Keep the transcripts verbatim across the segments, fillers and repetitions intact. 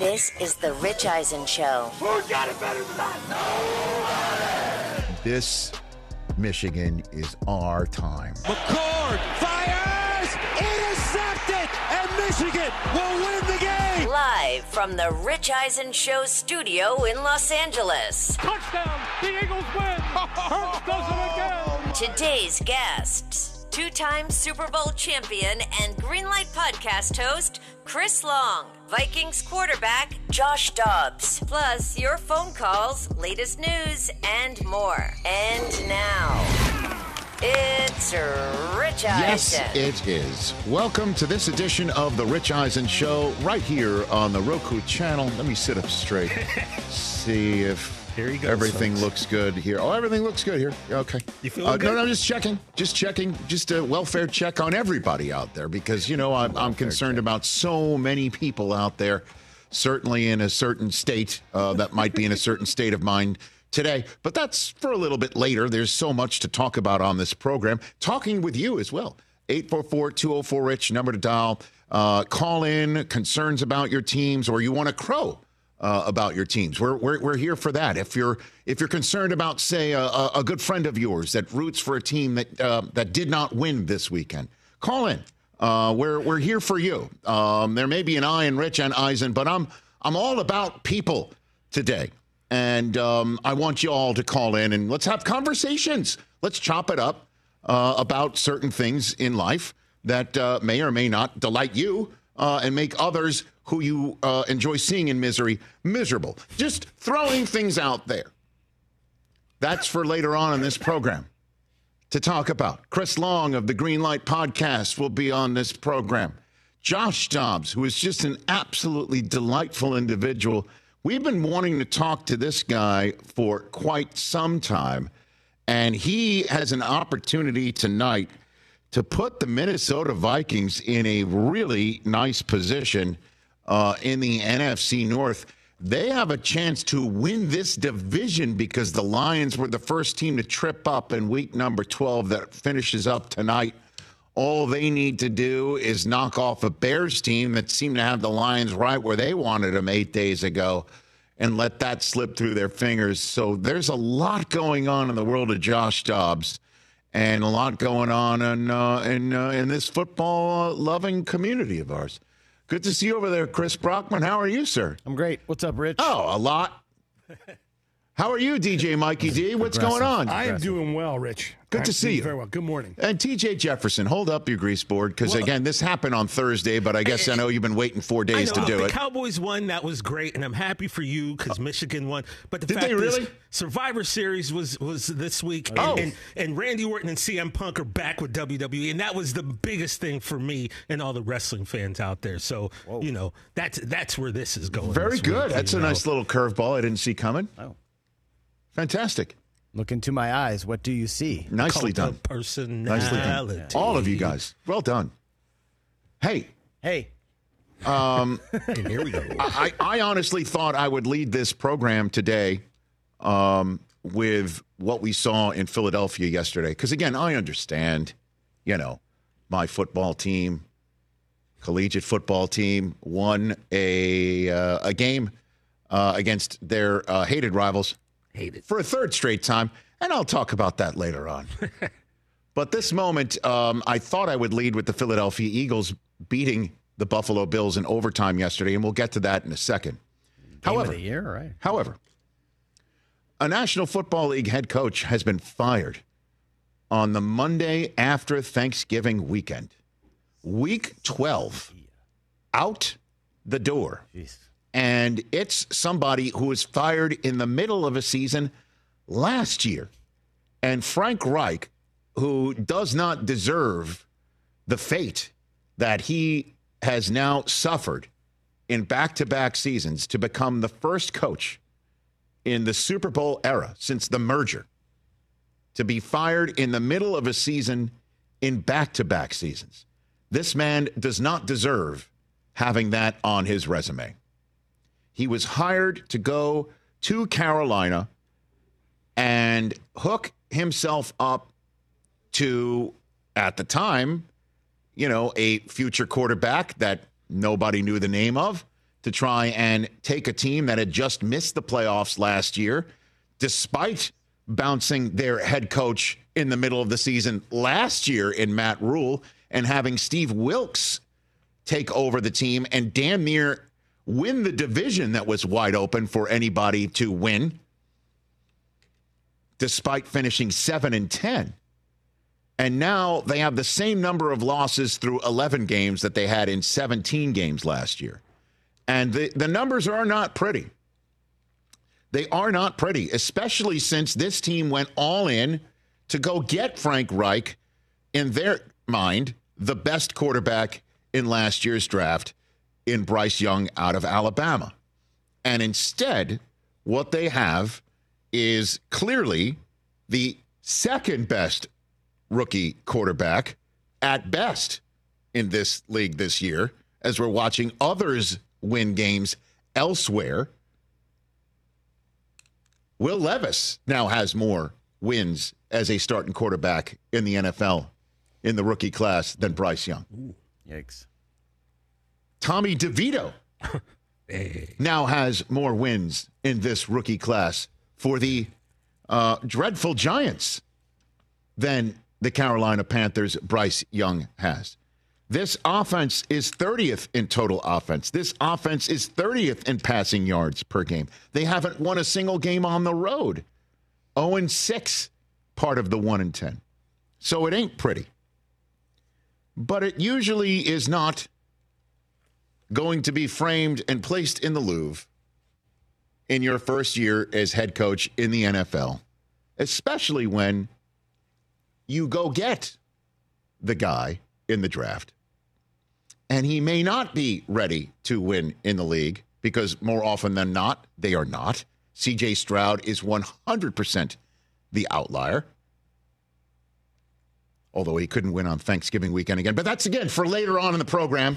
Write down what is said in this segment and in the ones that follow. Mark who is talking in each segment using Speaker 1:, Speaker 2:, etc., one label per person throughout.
Speaker 1: This is the Rich Eisen Show.
Speaker 2: Who's got it better than that?
Speaker 3: Nobody! This Michigan is our time.
Speaker 2: McCord fires! Intercepted! And Michigan will win the game!
Speaker 1: Live from the Rich Eisen Show studio in Los Angeles.
Speaker 2: Touchdown! The Eagles win! Hurts does it again!
Speaker 1: Today's guests, two-time Super Bowl champion and Greenlight podcast host, Chris Long. Vikings quarterback, Josh Dobbs. Plus, your phone calls, latest news, and more. And now, it's Rich Eisen.
Speaker 3: Yes, it is. Welcome to this edition of the Rich Eisen Show, right here on the Roku channel. Let me sit up straight. See if
Speaker 4: Here you go,
Speaker 3: everything
Speaker 4: folks.
Speaker 3: looks good here. Oh, everything looks good here. Okay.
Speaker 4: You feeling
Speaker 3: uh,
Speaker 4: good?
Speaker 3: No, no, just checking. Just checking. Just a welfare check on everybody out there because, you know, I'm, I'm concerned about so many people out there, certainly in a certain state uh, that might be in a certain state of mind today. But that's for a little bit later. There's so much to talk about on this program. Talking with you as well. eight four four, two oh four, RICH, number to dial. Uh, call in, concerns about your teams, or you want to crow uh, about your teams. We're, we're we're here for that. If you're if you're concerned about, say, a, a good friend of yours that roots for a team that uh, that did not win this weekend, call in. Uh, we're we're here for you. Um, there may be an I in Rich and Eisen, but I'm I'm all about people today. And um, I want you all to call in and let's have conversations. Let's chop it up uh, about certain things in life that uh, may or may not delight you uh, and make others who you uh, enjoy seeing in misery miserable. Just throwing things out there. That's for later on in this program to talk about. Chris Long of the Greenlight Podcast will be on this program. Josh Dobbs, who is just an absolutely delightful individual. We've been wanting to talk to this guy for quite some time, and he has an opportunity tonight to put the Minnesota Vikings in a really nice position uh, in the N F C North. They have a chance to win this division because the Lions were the first team to trip up in week number twelve that finishes up tonight. All they need to do is knock off a Bears team that seemed to have the Lions right where they wanted them eight days ago and let that slip through their fingers. So there's a lot going on in the world of Josh Dobbs and a lot going on in, uh, in, uh, in this football-loving community of ours. Good to see you over there, Chris Brockman. How are you, sir?
Speaker 5: I'm great. What's up, Rich?
Speaker 3: Oh, a lot. How are you, D J Mikey D? What's going on?
Speaker 4: I am doing well, Rich.
Speaker 3: Good
Speaker 4: I'm
Speaker 3: to see
Speaker 4: doing
Speaker 3: you.
Speaker 4: Very well. Good morning.
Speaker 3: And T J Jefferson, hold up your grease board, because,
Speaker 6: Well,
Speaker 3: again, this happened on Thursday, but I guess I know you've been waiting four days
Speaker 6: I know,
Speaker 3: to do
Speaker 6: the
Speaker 3: it.
Speaker 6: Cowboys won. That was great, and I'm happy for you because Michigan won. But the
Speaker 3: Did
Speaker 6: fact
Speaker 3: they really?
Speaker 6: is, Survivor Series was was this week,
Speaker 3: Oh.
Speaker 6: and, and Randy Orton and C M Punk are back with W W E, and that was the biggest thing for me and all the wrestling fans out there. So you know that's that's where this is going.
Speaker 3: Very
Speaker 6: this
Speaker 3: good.
Speaker 6: week,
Speaker 3: That's a
Speaker 6: you know.
Speaker 3: nice little curveball I didn't see coming.
Speaker 5: Oh.
Speaker 3: Fantastic.
Speaker 5: Look into my eyes. What do you see?
Speaker 3: Nicely
Speaker 6: Cult of
Speaker 3: done.
Speaker 6: Personality.
Speaker 3: Nicely done. All of you guys. Well done. Hey,
Speaker 5: Hey,
Speaker 6: And here we go.
Speaker 3: I, I honestly thought I would lead this program today um, with what we saw in Philadelphia yesterday. Because, again, I understand, you know, my football team, collegiate football team, won a, uh, a game uh, against their uh, hated rivals
Speaker 6: Hate it.
Speaker 3: for a third straight time. And I'll talk about that later on. But this moment, um, I thought I would lead with the Philadelphia Eagles beating the Buffalo Bills in overtime yesterday, and we'll get to that in a second.
Speaker 5: game
Speaker 3: However,
Speaker 5: of the year, right?
Speaker 3: However, a National Football League head coach has been fired on the Monday after Thanksgiving weekend. Week twelve, out the door.
Speaker 5: Jeez.
Speaker 3: And it's somebody who was fired in the middle of a season last year. And Frank Reich, who does not deserve the fate that he has now suffered in back-to-back seasons to become the first coach in the Super Bowl era since the merger to be fired in the middle of a season in back-to-back seasons. This man does not deserve having that on his resume. He was hired to go to Carolina and hook himself up to, at the time, you know, a future quarterback that nobody knew the name of, to try and take a team that had just missed the playoffs last year, despite bouncing their head coach in the middle of the season last year in Matt Rule, and having Steve Wilks take over the team and damn near win the division that was wide open for anybody to win, despite finishing seven and ten. And now they have the same number of losses through eleven games that they had in seventeen games last year. And the, the numbers are not pretty. They are not pretty, especially since this team went all in to go get Frank Reich, in their mind, the best quarterback in last year's draft, in Bryce Young out of Alabama. And instead, what they have is clearly the second best rookie quarterback at best in this league this year, as we're watching others win games elsewhere. Will Levis now has more wins as a starting quarterback in the N F L in the rookie class than Bryce Young.
Speaker 5: Ooh, yikes.
Speaker 3: Tommy DeVito
Speaker 6: Hey.
Speaker 3: now has more wins in this rookie class for the uh, dreadful Giants than the Carolina Panthers' Bryce Young has. This offense is thirtieth in total offense. This offense is thirtieth in passing yards per game. They haven't won a single game on the road. oh and six, part of the one and ten. So it ain't pretty. But it usually is not going to be framed and placed in the Louvre in your first year as head coach in the N F L, especially when you go get the guy in the draft, and he may not be ready to win in the league, because more often than not, they are not. C J Stroud is one hundred percent the outlier, although he couldn't win on Thanksgiving weekend again. But that's, again, for later on in the program.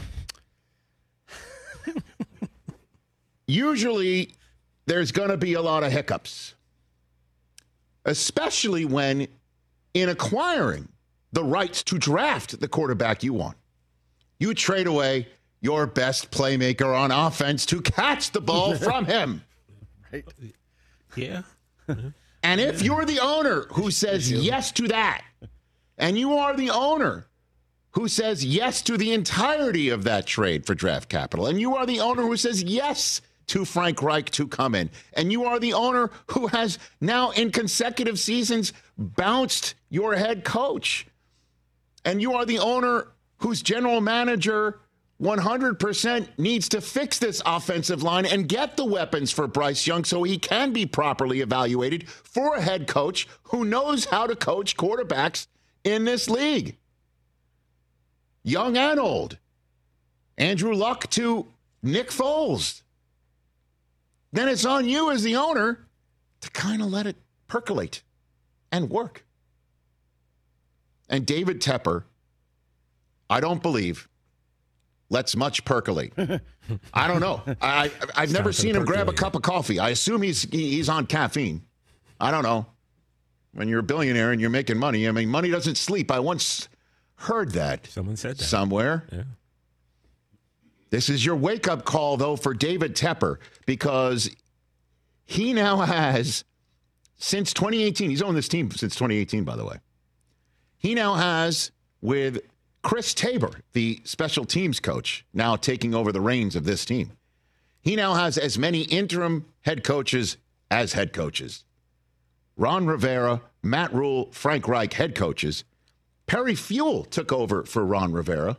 Speaker 3: Usually, there's going to be a lot of hiccups, especially when in acquiring the rights to draft the quarterback you want. You trade away your best playmaker on offense to catch the ball from him.
Speaker 5: Right.
Speaker 6: Yeah.
Speaker 3: And if you're the owner who says yes to that, and you are the owner who says yes to the entirety of that trade for draft capital, and you are the owner who says yes to Frank Reich to come in, and you are the owner who has now in consecutive seasons bounced your head coach, and you are the owner whose general manager one hundred percent needs to fix this offensive line and get the weapons for Bryce Young so he can be properly evaluated for a head coach who knows how to coach quarterbacks in this league, young and old. Andrew Luck to Nick Foles. Then it's on you as the owner to kind of let it percolate and work. And David Tepper, I don't believe, lets much percolate. I don't know. I, I've never seen him grab a cup of coffee. I assume he's he's on caffeine. I don't know. When you're a billionaire and you're making money, I mean, money doesn't sleep. I once heard that.
Speaker 6: Someone said that.
Speaker 3: Somewhere.
Speaker 6: Yeah.
Speaker 3: This is your wake-up call, though, for David Tepper, because he now has, since twenty eighteen, he's owned this team since twenty eighteen, by the way. He now has, with Chris Tabor, the special teams coach, now taking over the reins of this team, he now has as many interim head coaches as head coaches. Ron Rivera, Matt Rule, Frank Reich, head coaches. Perry Fewell took over for Ron Rivera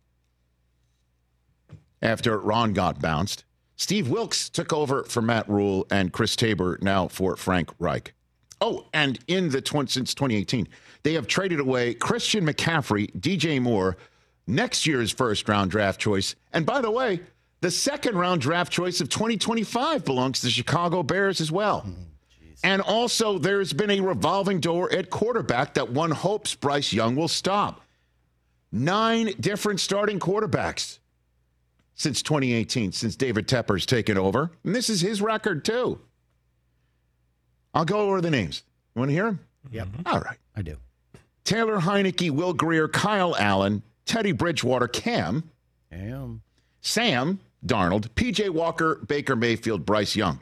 Speaker 3: after Ron got bounced. Steve Wilks took over for Matt Rule, and Chris Tabor now for Frank Reich. Oh, and in the tw- since twenty eighteen, they have traded away Christian McCaffrey, D J Moore, next year's first-round draft choice. And by the way, the second-round draft choice of twenty twenty-five belongs to the Chicago Bears as well. Mm, and also, there's been a revolving door at quarterback that one hopes Bryce Young will stop. Nine different starting quarterbacks since twenty eighteen, since David Tepper's taken over. And this is his record, too. I'll go over the names. You want to hear them?
Speaker 5: Yep.
Speaker 3: All right.
Speaker 5: I do.
Speaker 3: Taylor Heineke, Will Grier, Kyle Allen, Teddy Bridgewater, Cam,
Speaker 5: Damn.
Speaker 3: Sam, Darnold, P J Walker, Baker Mayfield, Bryce Young.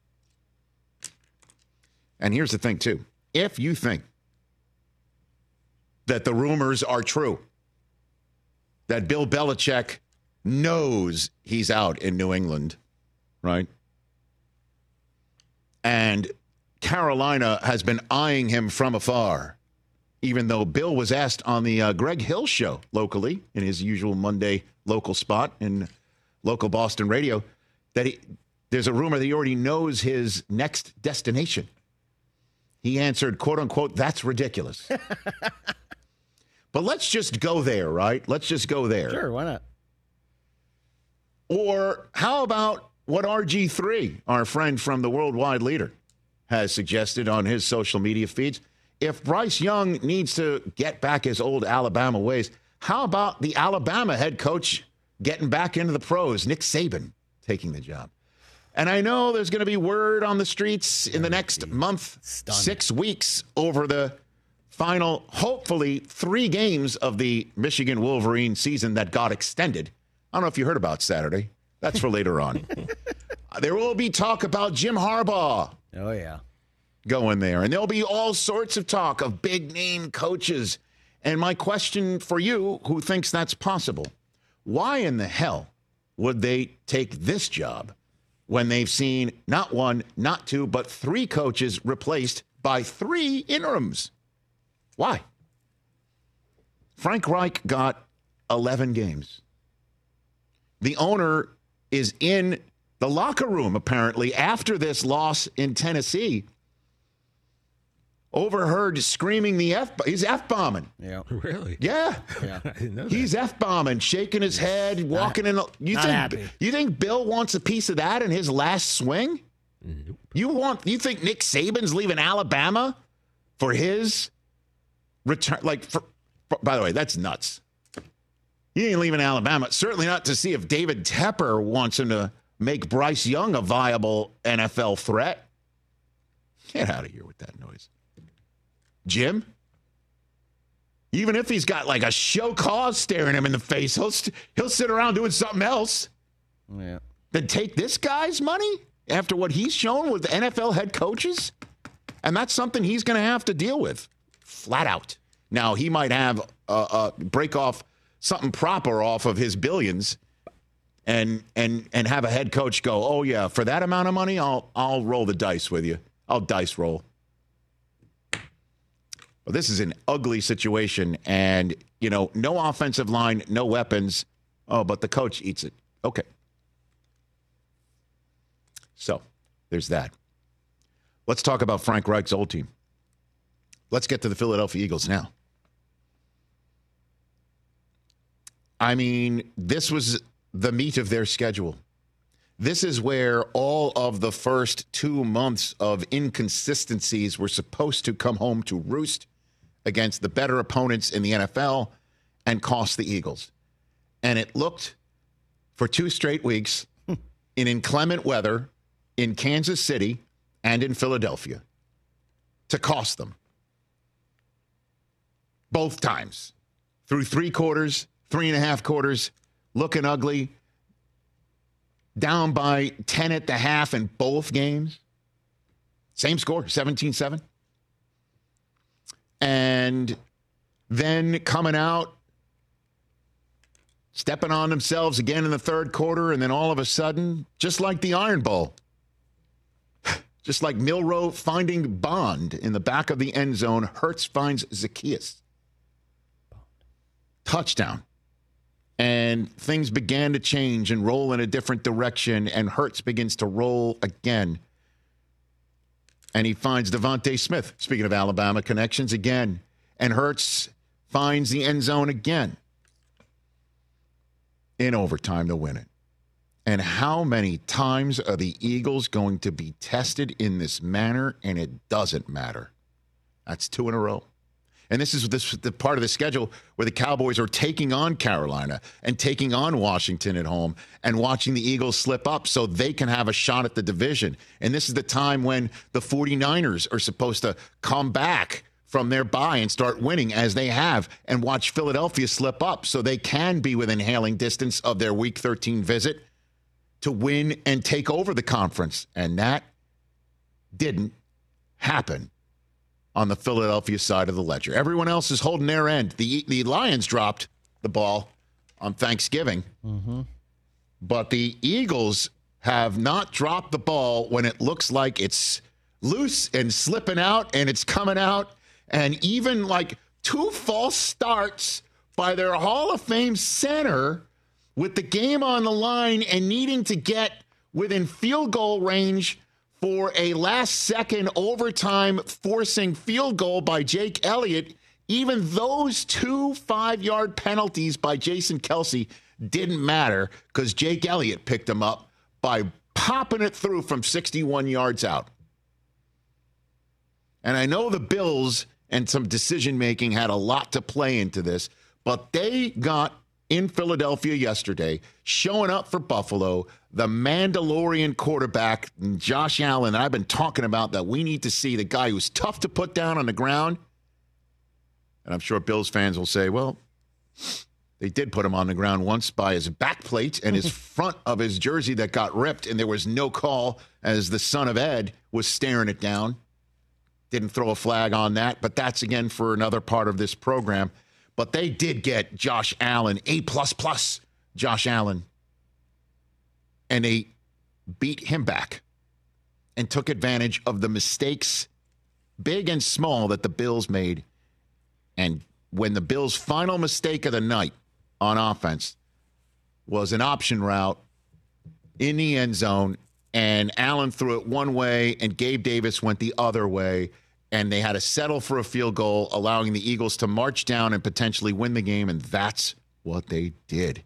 Speaker 3: And here's the thing, too. If you think that the rumors are true, that Bill Belichick knows he's out in New England, right? And Carolina has been eyeing him from afar, even though Bill was asked on the uh, Greg Hill show locally in his usual Monday local spot in local Boston radio, that he, there's a rumor that he already knows his next destination. He answered, quote unquote, "That's ridiculous." But let's just go there, right? Let's just go there.
Speaker 5: Sure, why not?
Speaker 3: Or how about what R G three, our friend from the Worldwide Leader, has suggested on his social media feeds? If Bryce Young needs to get back his old Alabama ways, how about the Alabama head coach getting back into the pros, Nick Saban, taking the job? And I know there's going to be word on the streets in the next month,
Speaker 5: Stunned. six
Speaker 3: weeks over the final, hopefully, three games of the Michigan Wolverine season that got extended. I don't know if you heard about Saturday. That's for later on. There will be talk about Jim Harbaugh.
Speaker 5: Oh, yeah.
Speaker 3: Going there. And there'll be all sorts of talk of big-name coaches. And my question for you, who thinks that's possible, why in the hell would they take this job when they've seen not one, not two, but three coaches replaced by three interims? Why? Frank Reich got eleven games. The owner is in the locker room, apparently, after this loss in Tennessee. Overheard screaming the F. He's F-bombing.
Speaker 5: Yeah.
Speaker 6: Really?
Speaker 3: Yeah.
Speaker 5: Yeah.
Speaker 6: I didn't know that.
Speaker 3: He's F-bombing, shaking his head, walking in. You
Speaker 5: not
Speaker 3: think
Speaker 5: happy.
Speaker 3: you think Bill wants a piece of that in his last swing?
Speaker 6: Nope.
Speaker 3: You want you think Nick Saban's leaving Alabama for his return? Like, for, for, by the way, that's nuts. He ain't leaving Alabama. Certainly not to see if David Tepper wants him to make Bryce Young a viable N F L threat. Get out of here with that noise. Jim? Even if he's got like a show cause staring him in the face, he'll, st- he'll sit around doing something else.
Speaker 5: Yeah.
Speaker 3: Then take this guy's money after what he's shown with N F L head coaches? And that's something he's going to have to deal with, flat out. Now, he might have a uh, uh, break off something proper off of his billions and and and have a head coach go, "Oh yeah, for that amount of money, I'll I'll roll the dice with you. I'll dice roll." Well, this is an ugly situation, and you know, no offensive line, no weapons. Oh, but the coach eats it. Okay. So, there's that. Let's talk about Frank Reich's old team. Let's get to the Philadelphia Eagles now. I mean, this was the meat of their schedule. This is where all of the first two months of inconsistencies were supposed to come home to roost against the better opponents in the N F L and cost the Eagles. And it looked for two straight weeks in inclement weather in Kansas City and in Philadelphia to cost them. Both times. Through three quarters, three and a half quarters, looking ugly. Down by ten at the half in both games. Same score, seventeen seven. And then coming out, stepping on themselves again in the third quarter, and then all of a sudden, just like the Iron Bowl, just like Milroe finding Bond in the back of the end zone, Hurts finds Zacchaeus. Touchdown. And things began to change and roll in a different direction, and Hurts begins to roll again. And he finds Devontae Smith, speaking of Alabama connections, again. And Hurts finds the end zone again in overtime to win it. And how many times are the Eagles going to be tested in this manner? And it doesn't matter. That's two in a row. And this is this, the part of the schedule where the Cowboys are taking on Carolina and taking on Washington at home and watching the Eagles slip up so they can have a shot at the division. And this is the time when the 49ers are supposed to come back from their bye and start winning as they have and watch Philadelphia slip up so they can be within hailing distance of their Week thirteen visit to win and take over the conference. And that didn't happen on the Philadelphia side of the ledger. Everyone else is holding their end. The, the Lions dropped the ball on Thanksgiving, mm-hmm. but the Eagles have not dropped the ball when it looks like it's loose and slipping out and it's coming out. And even like two false starts by their Hall of Fame center with the game on the line and needing to get within field goal range for a last-second overtime forcing field goal by Jake Elliott. Even those two five-yard penalties by Jason Kelce didn't matter because Jake Elliott picked them up by popping it through from sixty-one yards out. And I know the Bills and some decision-making had a lot to play into this, but they got in Philadelphia yesterday, showing up for Buffalo, the Mandalorian quarterback, Josh Allen. I've been talking about that we need to see the guy who's tough to put down on the ground. And I'm sure Bills fans will say, well, they did put him on the ground once by his back plate and his front of his jersey that got ripped, and there was no call as the son of Ed was staring it down. Didn't throw a flag on that, but that's, again, for another part of this program. But they did get Josh Allen, A plus plus Josh Allen, and they beat him back and took advantage of the mistakes, big and small, that the Bills made. And when the Bills' final mistake of the night on offense was an option route in the end zone, and Allen threw it one way and Gabe Davis went the other way, and they had to settle for a field goal, allowing the Eagles to march down and potentially win the game, and that's what they did.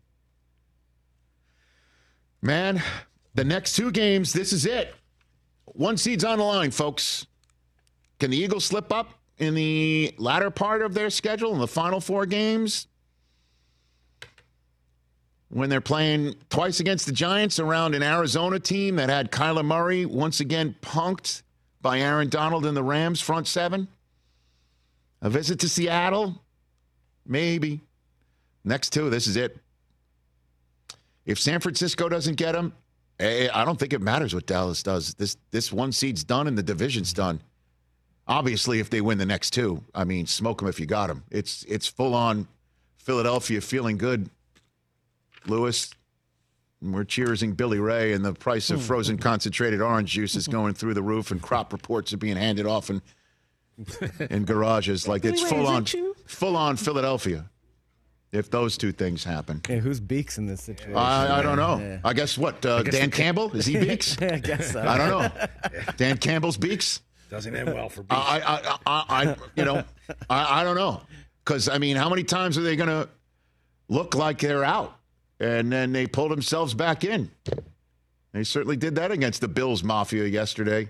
Speaker 3: Man, the next two games, this is it. One seed's on the line, folks. Can the Eagles slip up in the latter part of their schedule in the final four games when they're playing twice against the Giants around an Arizona team that had Kyler Murray once again punked by Aaron Donald and the Rams front seven? A visit to Seattle? Maybe. Next two, this is it. If San Francisco doesn't get them, I don't think it matters what Dallas does. This this one seed's done and the division's done. Obviously, if they win the next two, I mean, smoke them if you got them. It's, it's full-on Philadelphia feeling good, Lewis. We're cheersing Billy Ray, and the price of frozen concentrated orange juice is going through the roof, and crop reports are being handed off in, in garages. Like, it's full-on full-on Philadelphia if those two things happen.
Speaker 5: Okay, who's Beaks in this situation?
Speaker 3: I, I don't know.
Speaker 5: Yeah.
Speaker 3: I guess what? Uh,
Speaker 6: guess
Speaker 3: Dan
Speaker 6: the-
Speaker 3: Campbell? Is he Beaks?
Speaker 5: I guess so.
Speaker 3: I don't know. Dan Campbell's Beaks?
Speaker 4: Doesn't end well for Beaks.
Speaker 3: I, I, I, I, you know, I, I don't know. Because, I mean, how many times are they going to look like they're out? And then they pull themselves back in. They certainly did that against the Bills Mafia yesterday.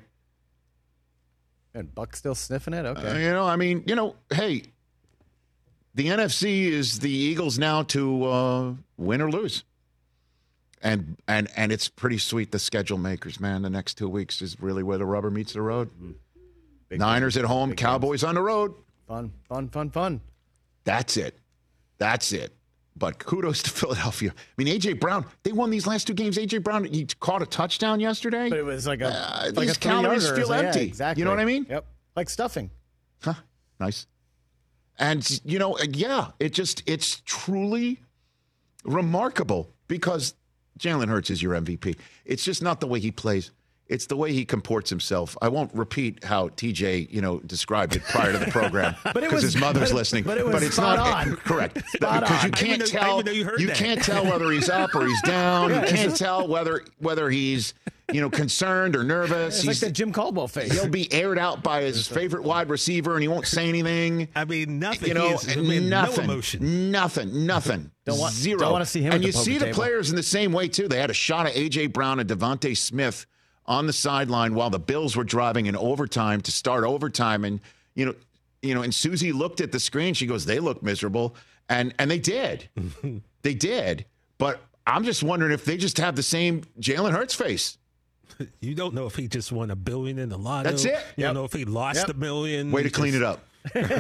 Speaker 5: And Buck still sniffing it? Okay.
Speaker 3: Uh, you know, I mean, you know, hey, the N F C is the Eagles now to uh, win or lose. And and and it's pretty sweet, the schedule makers, man. The next two weeks is really where the rubber meets the road.
Speaker 5: Big
Speaker 3: Niners
Speaker 5: games.
Speaker 3: at home,
Speaker 5: Big
Speaker 3: Cowboys
Speaker 5: games.
Speaker 3: on the road.
Speaker 5: Fun, fun, fun, fun.
Speaker 3: That's it. That's it. But kudos to Philadelphia. I mean, A J. Brown, they won these last two games. A J. Brown, he caught a touchdown yesterday.
Speaker 5: But it was like a,
Speaker 3: Uh,
Speaker 5: like
Speaker 3: these
Speaker 5: a
Speaker 3: calories
Speaker 5: three-yarder.
Speaker 3: feel
Speaker 5: Yeah,
Speaker 3: empty.
Speaker 5: exactly.
Speaker 3: You know what I mean?
Speaker 5: Yep. Like stuffing.
Speaker 3: Huh. Nice. And, you know, yeah, it just, it's truly remarkable because Jalen Hurts is your M V P. It's just not the way he plays. It's the way he comports himself. I won't repeat how T J, you know, described it prior to the program because his mother's
Speaker 5: but,
Speaker 3: listening.
Speaker 5: But it was
Speaker 3: it's
Speaker 5: spot
Speaker 3: not
Speaker 5: on.
Speaker 3: correct.
Speaker 5: Spot
Speaker 3: because you
Speaker 5: on.
Speaker 3: can't
Speaker 6: I even know- I
Speaker 3: tell.
Speaker 6: even know you heard
Speaker 3: you
Speaker 6: that.
Speaker 3: can't tell whether he's up or he's down. You can't tell whether whether he's, you know, concerned or nervous.
Speaker 5: It's like
Speaker 3: He's,
Speaker 5: the Jim Caldwell face.
Speaker 3: he'll be aired out by his favorite wide receiver, and he won't say anything.
Speaker 6: I mean, nothing.
Speaker 3: You know,
Speaker 6: He is, I mean,
Speaker 3: nothing,
Speaker 6: no emotion.
Speaker 3: nothing, nothing.
Speaker 5: Don't want-
Speaker 3: Zero.
Speaker 5: don't wanna see him
Speaker 3: And
Speaker 5: at the
Speaker 3: you see
Speaker 5: poker
Speaker 3: the
Speaker 5: table.
Speaker 3: players in the same way too. They had a shot at A J. Brown and Devontae Smith on the sideline while the Bills were driving in overtime to start overtime, and you know, you know, and Susie looked at the screen. She goes, "They look miserable," and and they did, they did. But I'm just wondering if they just have the same Jalen Hurts face.
Speaker 6: You don't know if he just won a billion in the lotto.
Speaker 3: That's it.
Speaker 6: You
Speaker 3: Yep.
Speaker 6: don't know if he lost
Speaker 5: Yep.
Speaker 6: a million.
Speaker 3: Way to
Speaker 6: Just-
Speaker 3: clean it up.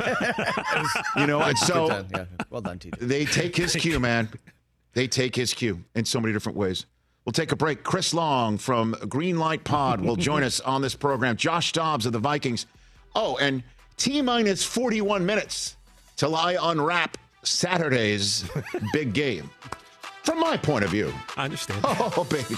Speaker 3: You know, and
Speaker 5: Good
Speaker 3: so
Speaker 5: done. Yeah. Well done, T J.
Speaker 3: they take his cue, man. They take his cue in so many different ways. We'll take a break. Chris Long from Greenlight Pod will join us on this program. Josh Dobbs of the Vikings. Oh, and T-minus forty-one minutes till I unwrap Saturday's big game. From my point of view.
Speaker 6: I understand.
Speaker 3: Oh, baby.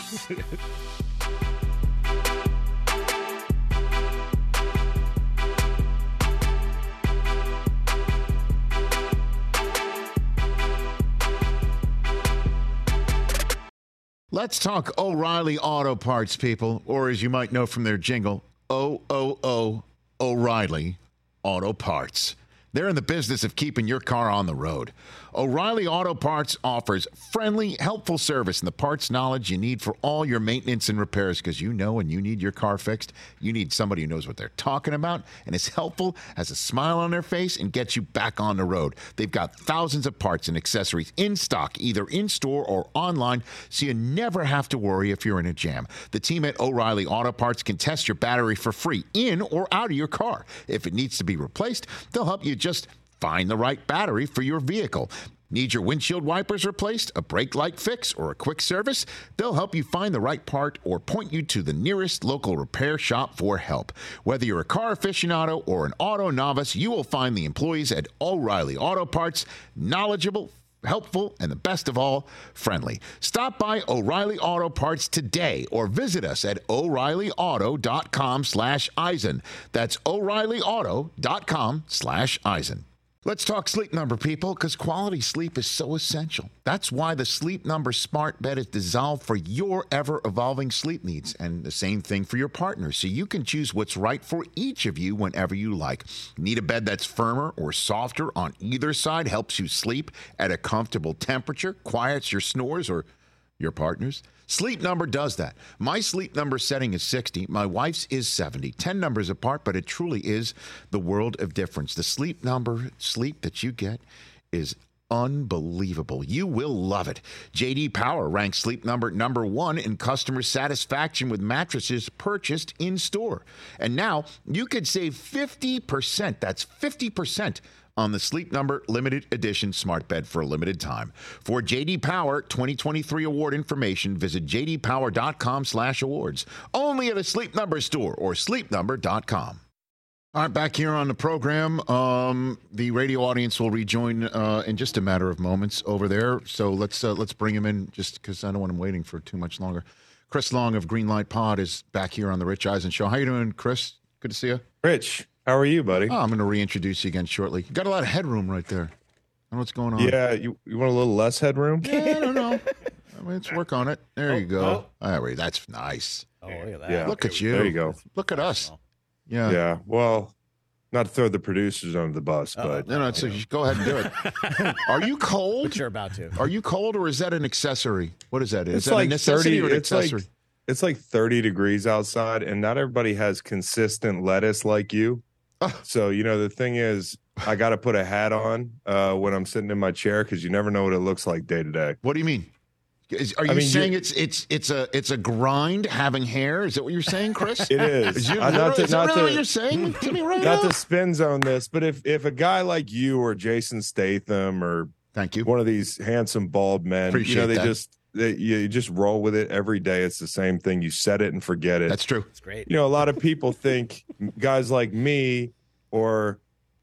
Speaker 3: Let's talk O'Reilly Auto Parts, people, or as you might know from their jingle, O O O O'Reilly Auto Parts. They're in the business of keeping your car on the road. O'Reilly Auto Parts offers friendly, helpful service and the parts knowledge you need for all your maintenance and repairs, because you know when you need your car fixed, you need somebody who knows what they're talking about and is helpful, has a smile on their face, and gets you back on the road. They've got thousands of parts and accessories in stock, either in-store or online, so you never have to worry if you're in a jam. The team at O'Reilly Auto Parts can test your battery for free in or out of your car. If it needs to be replaced, they'll help you just find the right battery for your vehicle. Need your windshield wipers replaced, a brake light fix, or a quick service? They'll help you find the right part or point you to the nearest local repair shop for help. Whether you're a car aficionado or an auto novice, you will find the employees at O'Reilly Auto Parts knowledgeable, helpful, and the best of all, friendly. Stop by O'Reilly Auto Parts today or visit us at O'Reilly Auto dot com slash Eisen. That's O'Reilly Auto dot com slash Eisen. Let's talk Sleep Number, people, because quality sleep is so essential. That's why the Sleep Number smart bed is designed for your ever-evolving sleep needs, and the same thing for your partner, so you can choose what's right for each of you whenever you like. Need a bed that's firmer or softer on either side, helps you sleep at a comfortable temperature, quiets your snores or your partner's? Sleep Number does that. My Sleep Number setting is sixty. My wife's is seventy. ten numbers apart, but it truly is the world of difference. The Sleep Number sleep that you get is unbelievable. You will love it. J D Power ranks Sleep Number number one in customer satisfaction with mattresses purchased in store. And now you could save fifty percent. That's fifty percent on the Sleep Number limited edition smart bed for a limited time. For J D Power twenty twenty-three award information, visit j d power dot com slash awards. Only at a Sleep Number store or sleep number dot com. All right, back here on the program, um, the radio audience will rejoin uh, in just a matter of moments over there. So let's uh, let's bring him in, just because I don't want him waiting for too much longer. Chris Long of Greenlight Pod is back here on the Rich Eisen Show. How you doing, Chris? Good to see you.
Speaker 7: Rich, how are you, buddy?
Speaker 3: Oh, I'm going to reintroduce you again shortly. You got a lot of headroom right there. I don't know what's going on.
Speaker 7: Yeah, you, you want a little less headroom?
Speaker 3: Yeah, I don't know. Let's work on it. There oh, you go. Oh. All right, that's nice.
Speaker 5: Oh, look at that.
Speaker 7: Yeah.
Speaker 3: Look at you.
Speaker 7: There you go.
Speaker 3: Look at us. Yeah.
Speaker 7: Yeah. Well, not to throw the producers under the bus, oh, but
Speaker 3: no, no. So you go ahead and do it. Are you cold?
Speaker 5: But you're about to.
Speaker 3: Are you cold, or is that an accessory? What is that? Is
Speaker 7: it's
Speaker 3: that
Speaker 7: like
Speaker 3: a necessity
Speaker 7: thirty,
Speaker 3: or an
Speaker 7: it's
Speaker 3: accessory?
Speaker 7: Like, it's like thirty degrees outside, and not everybody has consistent lettuce like you. Oh. So, you know, the thing is, I got to put a hat on uh, when I'm sitting in my chair, because you never know what it looks like day to day.
Speaker 3: What do you mean? Is, are you I mean, saying it's it's it's a it's a grind having hair? Is that what you're saying, Chris?
Speaker 7: It is.
Speaker 3: Is, you,
Speaker 7: uh, not to,
Speaker 3: is
Speaker 7: not
Speaker 3: that really
Speaker 7: to,
Speaker 3: what you're saying? Tell me right
Speaker 7: not
Speaker 3: now.
Speaker 7: to spin zone this, but if if a guy like you or Jason Statham or
Speaker 3: thank you,
Speaker 7: one of these handsome bald men,
Speaker 3: Appreciate
Speaker 7: you know, they
Speaker 3: that.
Speaker 7: just they, you just roll with it every day. It's the same thing. You set it and forget it.
Speaker 3: That's true.
Speaker 5: It's great.
Speaker 7: You know, a lot of people think guys like me or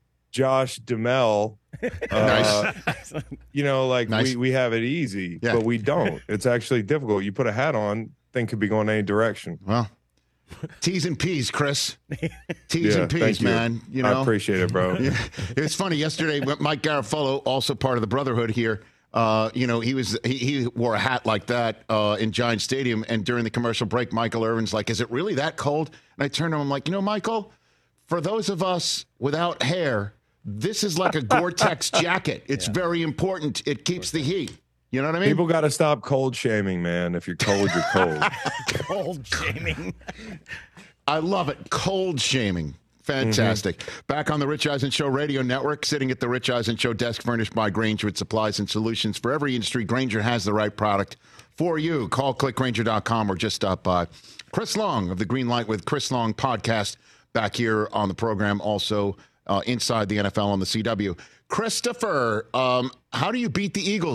Speaker 7: Josh Duhamel, uh,
Speaker 3: nice.
Speaker 7: you know, like
Speaker 3: nice.
Speaker 7: we, we have it easy,
Speaker 3: yeah.
Speaker 7: but we don't. It's actually difficult. You put a hat on, thing could be going any direction.
Speaker 3: Well, T's and P's, Chris. T's
Speaker 7: yeah,
Speaker 3: and P's, man. You. you know,
Speaker 7: I appreciate it, bro.
Speaker 3: Yeah. It's funny. Yesterday, Mike Garafolo, also part of the Brotherhood here, uh, you know, he was he, he wore a hat like that uh, in Giant Stadium, and during the commercial break, Michael Irvin's like, "Is it really that cold?" And I turned to him, I'm like, "You know, Michael, for those of us without hair, this is like a Gore-Tex jacket. It's yeah. very important. It keeps the heat." You know what I mean?
Speaker 7: People got to stop cold shaming, man. If you're cold, you're cold.
Speaker 5: Cold shaming.
Speaker 3: I love it. Cold shaming. Fantastic. Mm-hmm. Back on the Rich Eisen Show Radio Network, sitting at the Rich Eisen Show desk, furnished by Grainger with supplies and solutions for every industry. Grainger has the right product for you. Call click grainger dot com or just stop by. Chris Long of the Green Light with Chris Long podcast back here on the program. Also uh, inside the N F L on the C W. Christopher, um, how do you beat the Eagles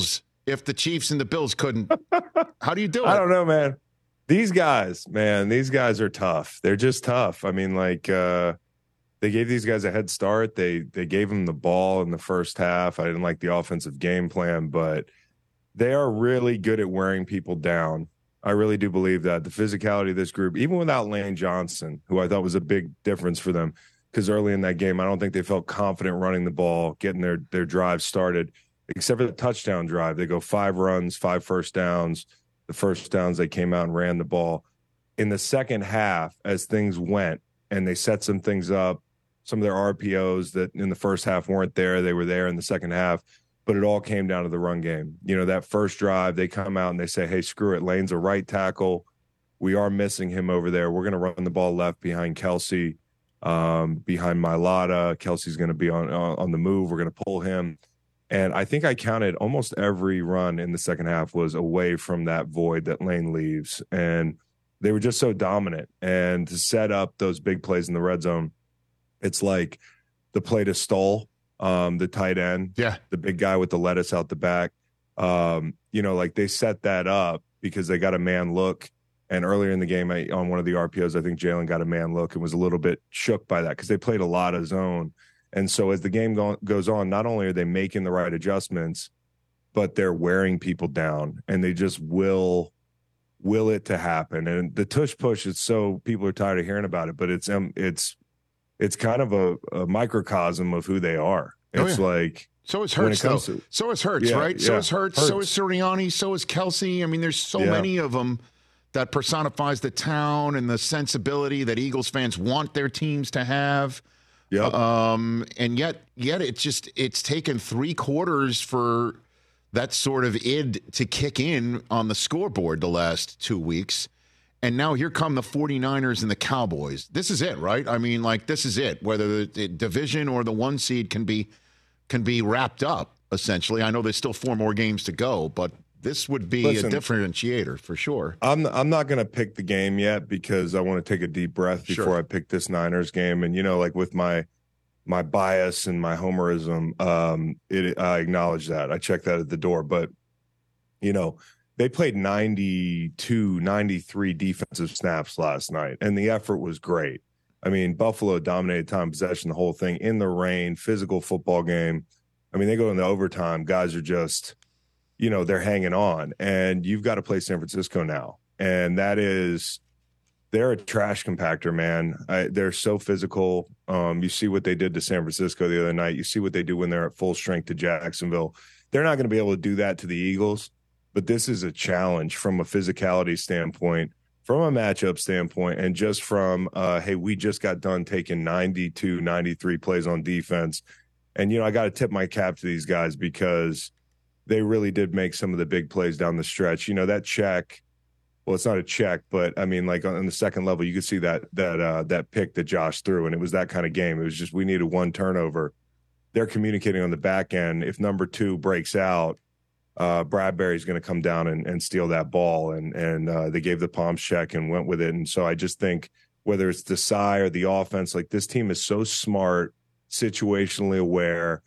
Speaker 3: if the Chiefs and the Bills couldn't? How do you do it?
Speaker 7: I don't know, man. These guys, man, these guys are tough. They're just tough. I mean, like uh, they gave these guys a head start. They they gave them the ball in the first half. I didn't like the offensive game plan, but they are really good at wearing people down. I really do believe that. The physicality of this group, even without Lane Johnson, who I thought was a big difference for them, because early in that game, I don't think they felt confident running the ball, getting their their drive started, except for the touchdown drive. They go five runs, five first downs. The first downs, they came out and ran the ball. In the second half, as things went, and they set some things up, some of their R P Os that in the first half weren't there, they were there in the second half, but it all came down to the run game. You know, that first drive, they come out and they say, hey, screw it, Lane's a right tackle. We are missing him over there. We're going to run the ball left behind Kelsey, um, behind Mailata. Kelsey's going to be on, on the move. We're going to pull him. And I think I counted almost every run in the second half was away from that void that Lane leaves. And they were just so dominant. And to set up those big plays in the red zone, it's like the play to Stoll, um, the tight end,
Speaker 3: yeah,
Speaker 7: the big guy with the lettuce out the back. Um, you know, like they set that up because they got a man look. And earlier in the game, I, on one of the R P Os, I think Jalen got a man look and was a little bit shook by that because they played a lot of zone. And so as the game go- goes on, not only are they making the right adjustments, but they're wearing people down, and they just will will it to happen. And the tush push is so people are tired of hearing about it, but it's um it's it's kind of a, a microcosm of who they are. It's
Speaker 3: oh, yeah.
Speaker 7: like
Speaker 3: so is Hurts, though.
Speaker 7: To,
Speaker 3: so is Hurts,
Speaker 7: yeah,
Speaker 3: right?
Speaker 7: Yeah.
Speaker 3: So is Hurts,
Speaker 7: Hurts.
Speaker 3: So is Sirianni. So is Kelsey. I mean, there's so
Speaker 7: yeah.
Speaker 3: many of them that personifies the town and the sensibility that Eagles fans want their teams to have.
Speaker 7: Yeah.
Speaker 3: Um, and yet, yet it's just it's taken three quarters for that sort of id to kick in on the scoreboard the last two weeks. And now here come the 49ers and the Cowboys. This is it, right? I mean, like, this is it. Whether the division or the one seed can be can be wrapped up, essentially. I know there's still four more games to go, but this would be
Speaker 7: Listen,
Speaker 3: a differentiator for sure.
Speaker 7: I'm I'm not going to pick the game yet because I want to take a deep breath before
Speaker 3: sure.
Speaker 7: I pick this Niners game. And, you know, like with my my bias and my homerism, um, it, I acknowledge that. I check that at the door. But, you know, they played ninety-two, ninety-three defensive snaps last night, and the effort was great. I mean, Buffalo dominated time possession, the whole thing, in the rain, physical football game. I mean, they go into overtime. Guys are just – you know, they're hanging on, and you've got to play San Francisco now. And that is, they're a trash compactor, man. I, they're so physical. Um, you see what they did to San Francisco the other night. You see what they do when they're at full strength to Jacksonville. They're not going to be able to do that to the Eagles, but this is a challenge from a physicality standpoint, from a matchup standpoint, and just from, uh, hey, we just got done taking ninety-two, ninety-three plays on defense. And, you know, I got to tip my cap to these guys because they really did make some of the big plays down the stretch. You know, that check, well, it's not a check, but I mean, like on the second level, you could see that that uh, that pick that Josh threw, and it was that kind of game. It was just we needed one turnover. They're communicating on the back end. If number two breaks out, uh, Bradbury's going to come down and, and steal that ball, and and uh, they gave the palms check and went with it. And so I just think whether it's Desai or the offense, like this team is so smart, situationally aware.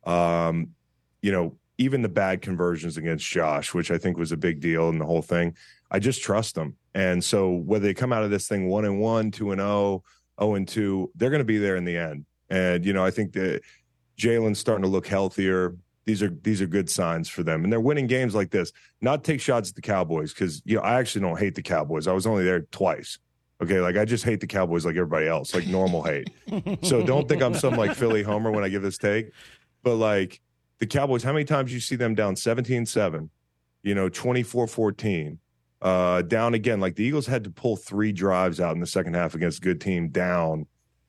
Speaker 7: Um, you know. Even the bad conversions against Josh, which I think was a big deal in the whole thing, I just trust them. And so whether they come out of this thing one and one, two and oh, oh and two, they're going to be there in the end. And, you know, I think that Jalen's starting to look healthier. These are these are good signs for them. And they're winning games like this. Not take shots at the Cowboys because, you know, I actually don't hate the Cowboys. I was only there twice. Okay, like I just hate the Cowboys like everybody else, like normal hate. So don't think I'm some like Philly homer when I give this take. But like, the Cowboys, how many times you see them down seventeen seven, you know, twenty-four fourteen, uh, down again? Like the Eagles had to pull three drives out in the second half against a good team down,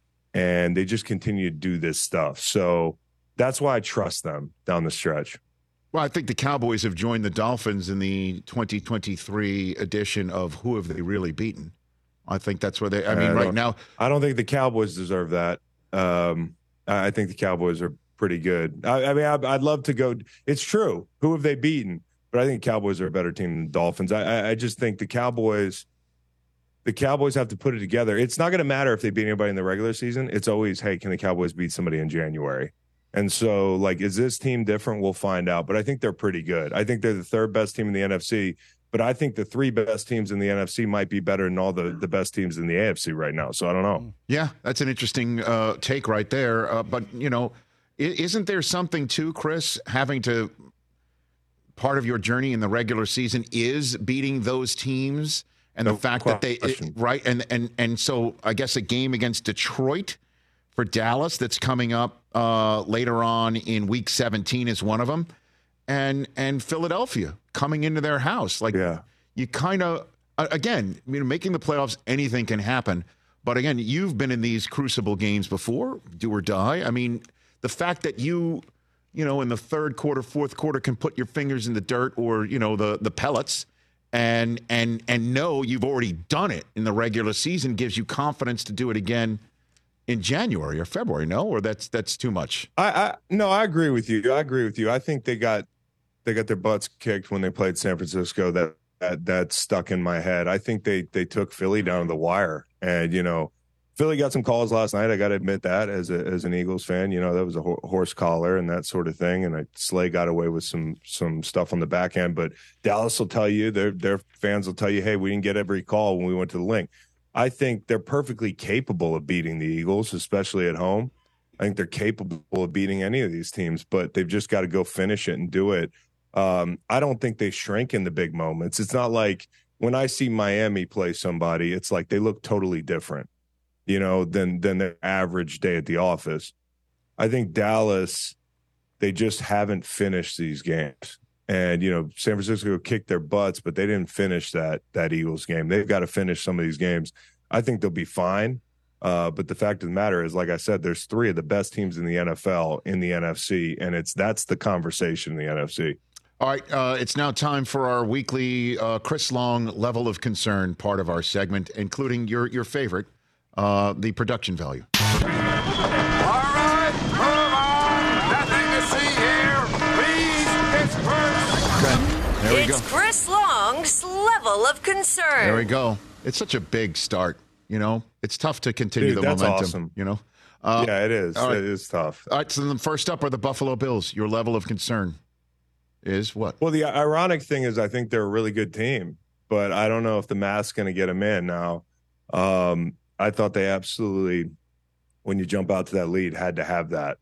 Speaker 7: and they just continue to do this stuff. So that's why I trust them down the stretch.
Speaker 3: Well, I think the Cowboys have joined the Dolphins in the twenty twenty-three edition of Who Have They Really Beaten? I think that's where they – I mean, I right now –
Speaker 7: I don't think the Cowboys deserve that. Um, I think the Cowboys are – pretty good. I, I mean, I'd, I'd love to go. It's true. Who have they beaten? But I think Cowboys are a better team than the Dolphins. I, I, I just think the Cowboys, the Cowboys have to put it together. It's not going to matter if they beat anybody in the regular season. It's always, hey, can the Cowboys beat somebody in January? And so, like, is this team different? We'll find out. But I think they're pretty good. I think they're the third best team in the N F C. But I think the three best teams in the N F C might be better than all the, the best teams in the A F C right now. So I don't know.
Speaker 3: Yeah, that's an interesting uh, take right there. Uh, but, you know, isn't there something too, Chris, having to part of your journey in the regular season is beating those teams and no the fact question. that they it, right and and and so I guess a game against Detroit for Dallas that's coming up uh, later on in week seventeen is one of them, and and Philadelphia coming into their house. Like
Speaker 7: yeah.
Speaker 3: you kind of again, you know, making the playoffs, anything can happen. But again, you've been in these crucible games before, do or die. I mean, the fact that you, you know, in the third quarter, fourth quarter can put your fingers in the dirt or, you know, the, the pellets and and and know you've already done it in the regular season gives you confidence to do it again in January or February, no? Or that's that's too much?
Speaker 7: I, I no, I agree with you. I agree with you. I think they got they got their butts kicked when they played San Francisco. That that that stuck in my head. I think they they took Philly down to the wire. And, you know, Philly got some calls last night. I got to admit that as a, as an Eagles fan, you know, that was a ho- horse collar and that sort of thing. And I, Slay got away with some some stuff on the back end. But Dallas will tell you, their their fans will tell you, hey, we didn't get every call when we went to the link. I think they're perfectly capable of beating the Eagles, especially at home. I think they're capable of beating any of these teams, but they've just got to go finish it and do it. Um, I don't think they shrink in the big moments. It's not like when I see Miami play somebody, it's like they look totally different, you know, than than their average day at the office. I think Dallas, they just haven't finished these games. And, you know, San Francisco kicked their butts, but they didn't finish that that Eagles game. They've got to finish some of these games. I think they'll be fine. Uh, but the fact of the matter is, like I said, there's three of the best teams in the N F L in the N F C, and it's that's the conversation in the N F C.
Speaker 3: All right, uh, it's now time for our weekly uh, Chris Long level of concern part of our segment, including your your favorite, uh, the production value.
Speaker 2: All right, move on. Nothing to see here. Please, Pittsburgh.
Speaker 3: Okay, there we
Speaker 1: It's
Speaker 3: go.
Speaker 1: Chris Long's level of concern.
Speaker 3: There we go. It's such a big start, you know. It's tough to continue
Speaker 7: Dude,
Speaker 3: the
Speaker 7: that's
Speaker 3: momentum,
Speaker 7: awesome.
Speaker 3: you know. Uh,
Speaker 7: yeah, it is.
Speaker 3: right.
Speaker 7: It is tough.
Speaker 3: All right, so then first up are the Buffalo Bills. Your level of concern is what?
Speaker 7: Well, the ironic thing is I think they're a really good team, but I don't know if the mask's going to get them in now. Um, I thought they absolutely, when you jump out to that lead, had to have that.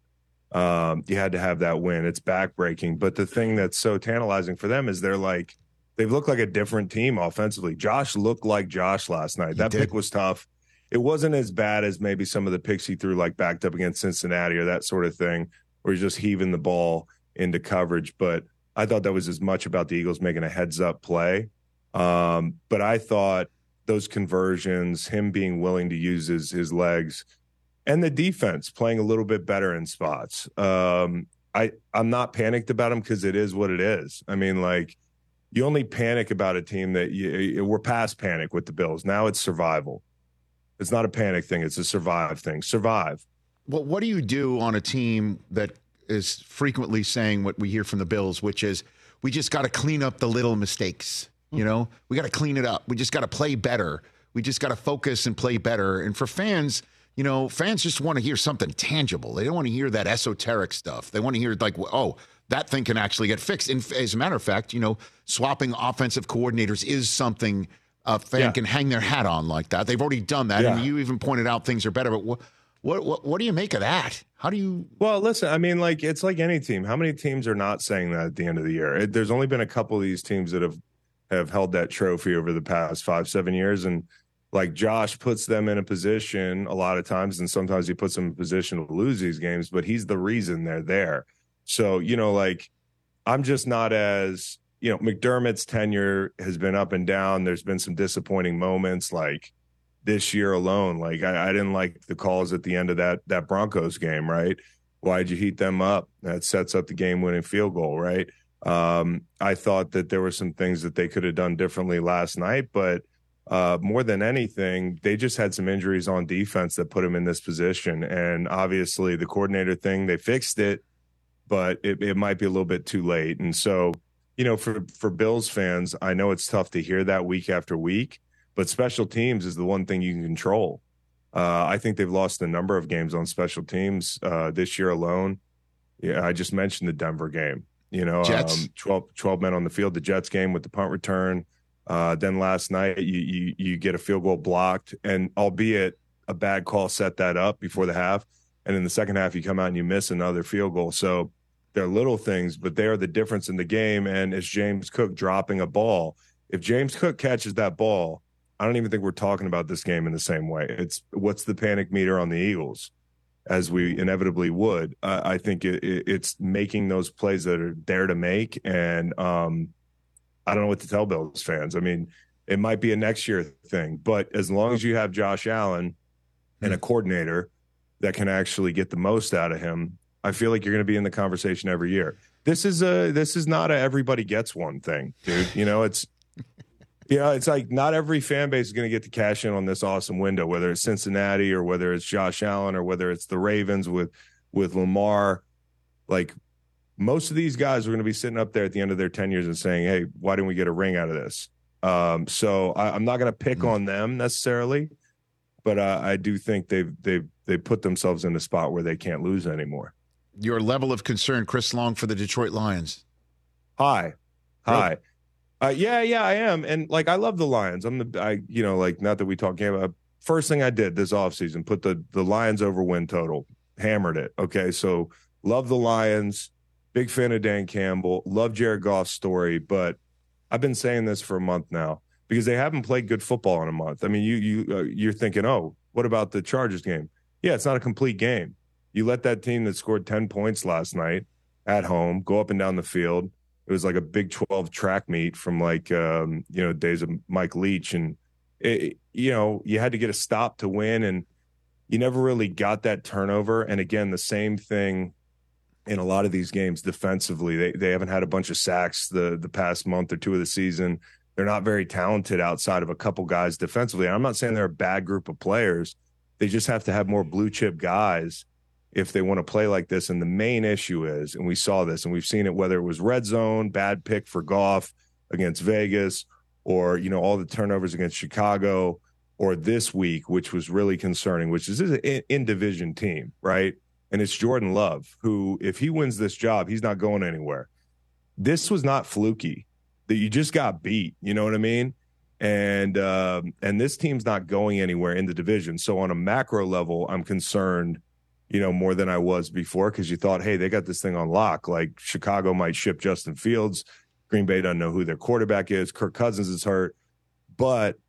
Speaker 7: Um, you had to have that win. It's backbreaking. But the thing that's so tantalizing for them is they're like, they've looked like a different team offensively. Josh looked like Josh last night. That pick was tough. It wasn't as bad as maybe some of the picks he threw, like backed up against Cincinnati or that sort of thing, where he's just heaving the ball into coverage. But I thought that was as much about the Eagles making a heads-up play. Um, but I thought those conversions, him being willing to use his, his legs, and the defense playing a little bit better in spots. Um, I, I'm not panicked about him because it is what it is. I mean, like, you only panic about a team that you, we're past panic with the Bills. Now it's survival. It's not a panic thing. It's a survive thing. Survive.
Speaker 3: Well, what do you do on a team that is frequently saying what we hear from the Bills, which is we just got to clean up the little mistakes. You know, we got to clean it up. We just got to play better. We just got to focus and play better. And for fans, you know, fans just want to hear something tangible. They don't want to hear that esoteric stuff. They want to hear like, oh, that thing can actually get fixed. And as a matter of fact, you know, swapping offensive coordinators is something a fan yeah. can hang their hat on like that. They've already done that. Yeah. And you even pointed out things are better. But what, what, what, what do you make of that? How do you?
Speaker 7: Well, listen, I mean, like, it's like any team. How many teams are not saying that at the end of the year? It, there's only been a couple of these teams that have, have held that trophy over the past five, seven years. And like Josh puts them in a position a lot of times, and sometimes he puts them in a position to lose these games, but he's the reason they're there. So, you know, like, I'm just not as, you know, McDermott's tenure has been up and down. There's been some disappointing moments, like this year alone. Like, I, I didn't like the calls at the end of that that Broncos game, right? Why'd you heat them up? That sets up the game-winning field goal, right? Um, I thought that there were some things that they could have done differently last night, but uh, more than anything, they just had some injuries on defense that put them in this position. And obviously the coordinator thing, they fixed it, but it, it might be a little bit too late. And so, you know, for, for Bills fans, I know it's tough to hear that week after week, but special teams is the one thing you can control. Uh, I think they've lost a number of games on special teams uh, this year alone. Yeah, I just mentioned the Denver game. You know,
Speaker 3: Jets.
Speaker 7: Um, twelve, twelve men on the field. The Jets game with the punt return. Uh, then last night, you, you you get a field goal blocked, and albeit a bad call set that up before the half, and in the second half, you come out and you miss another field goal. So they're little things, but they are the difference in the game. And it's James Cook dropping a ball. If James Cook catches that ball, I don't even think we're talking about this game in the same way. It's what's the panic meter on the Eagles, as we inevitably would. Uh, I think it, it, it's making those plays that are there to make. And um, I don't know what to tell Bills fans. I mean, it might be a next year thing, but as long as you have Josh Allen and a coordinator that can actually get the most out of him, I feel like you're going to be in the conversation every year. This is a, this is not a everybody gets one thing, dude. You know, it's, you know, it's like not every fan base is going to get to cash in on this awesome window, whether it's Cincinnati or whether it's Josh Allen or whether it's the Ravens with, with Lamar. Like most of these guys are going to be sitting up there at the end of their tenures and saying, hey, why didn't we get a ring out of this? Um, so I, I'm not going to pick on them necessarily, but uh, I do think they've, they've, they put themselves in a spot where they can't lose anymore.
Speaker 3: Your level of concern, Chris Long, for the Detroit Lions?
Speaker 7: High. High. Uh, yeah, yeah, I am. And like, I love the Lions. I'm the, I, you know, like, not that we talk game about, first thing I did this offseason, put the, the Lions over win total, hammered it. Okay. So love the Lions, big fan of Dan Campbell, love Jared Goff's story, but I've been saying this for a month now because they haven't played good football in a month. I mean, you, you, uh, you're thinking, oh, what about the Chargers game? Yeah, it's not a complete game. You let that team that scored ten points last night at home go up and down the field. It was like a Big twelve track meet from like, um, you know, days of Mike Leach. And, it, you know, you had to get a stop to win, and you never really got that turnover. And again, the same thing in a lot of these games defensively. They they haven't had a bunch of sacks the, the past month or two of the season. They're not very talented outside of a couple guys defensively. And I'm not saying they're a bad group of players. They just have to have more blue chip guys if they want to play like this. And the main issue is, and we saw this and we've seen it, whether it was red zone, bad pick for Goff against Vegas, or, you know, all the turnovers against Chicago, or this week, which was really concerning, which is an in division team, right? And it's Jordan Love, who, if he wins this job, he's not going anywhere. This was not fluky, that you just got beat. You know what I mean? And, um, and this team's not going anywhere in the division. So on a macro level, I'm concerned, you know, more than I was before, because you thought, hey, they got this thing on lock. Like Chicago might ship Justin Fields. Green Bay doesn't know who their quarterback is. Kirk Cousins is hurt. But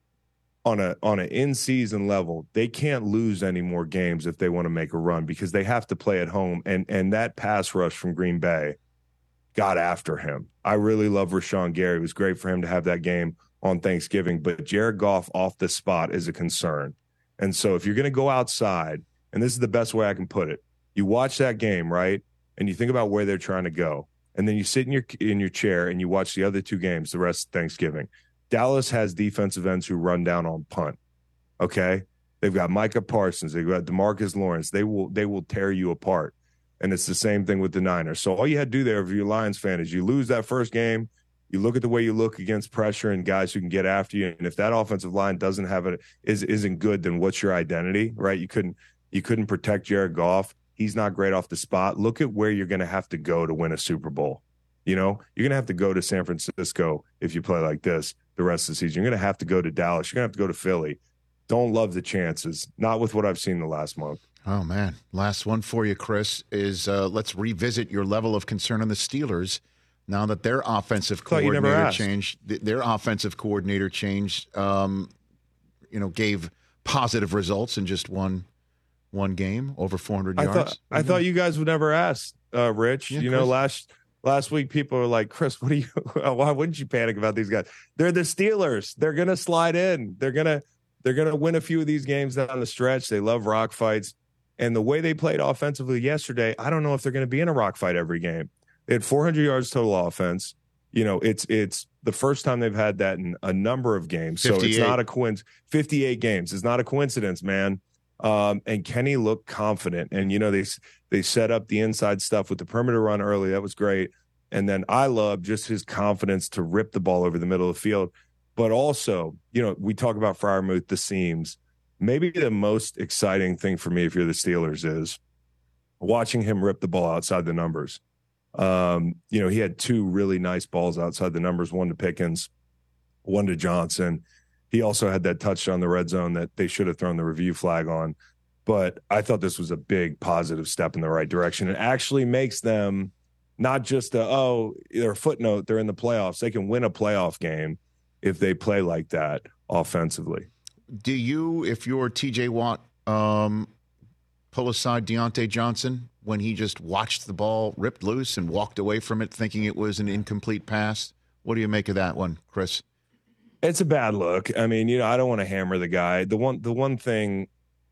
Speaker 7: on a on an in-season level, they can't lose any more games if they want to make a run, because they have to play at home. And and that pass rush from Green Bay got after him. I really love Rashawn Gary. It was great for him to have that game on Thanksgiving. But Jared Goff off the spot is a concern. And so if you're going to go outside, and this is the best way I can put it, you watch that game, right? And you think about where they're trying to go. And then you sit in your in your chair and you watch the other two games the rest of Thanksgiving. Dallas has defensive ends who run down on punt. Okay? They've got Micah Parsons. They've got DeMarcus Lawrence. They will they will tear you apart. And it's the same thing with the Niners. So all you had to do there if you're a Lions fan is you lose that first game, you look at the way you look against pressure and guys who can get after you. And if that offensive line doesn't have it, is, isn't good, then what's your identity, right? You couldn't You couldn't protect Jared Goff. He's not great off the spot. Look at where you're going to have to go to win a Super Bowl. You know, you're going to have to go to San Francisco if you play like this the rest of the season. You're going to have to go to Dallas. You're going to have to go to Philly. Don't love the chances. Not with what I've seen the last month.
Speaker 3: Oh, man. Last one for you, Chris, is uh, let's revisit your level of concern on the Steelers now that their offensive coordinator changed. Their offensive coordinator changed, um, you know, gave positive results in just one One game, over four hundred yards.
Speaker 7: I thought, I thought you guys would never ask, uh, Rich.
Speaker 3: Yeah,
Speaker 7: you
Speaker 3: Chris.
Speaker 7: know, last last week people were like, Chris, what are you? Why wouldn't you panic about these guys? They're the Steelers. They're gonna slide in. They're gonna they're gonna win a few of these games down the stretch. They love rock fights, and the way they played offensively yesterday, I don't know if they're gonna be in a rock fight every game. They had four hundred yards total offense. You know, it's it's the first time they've had that in a number of games. So it's not a coincidence. fifty-eight games. It's not a coincidence, man. Um, and Kenny looked confident. And, you know, they they set up the inside stuff with the perimeter run early. That was great. And then I love just his confidence to rip the ball over the middle of the field. But also, you know, we talk about Freiermuth, the seams. Maybe the most exciting thing for me if you're the Steelers is watching him rip the ball outside the numbers. Um, you know, he had two really nice balls outside the numbers, one to Pickens, one to Johnson. He also had that touchdown in the red zone that they should have thrown the review flag on. But I thought this was a big positive step in the right direction. It actually makes them not just a, oh, they're a footnote, they're in the playoffs. They can win a playoff game if they play like that offensively.
Speaker 3: Do you, if you're T J Watt, um, pull aside Deontay Johnson when he just watched the ball ripped loose and walked away from it thinking it was an incomplete pass? What do you make of that one, Chris?
Speaker 7: It's a bad look. I mean, you know, I don't want to hammer the guy. The one, the one thing,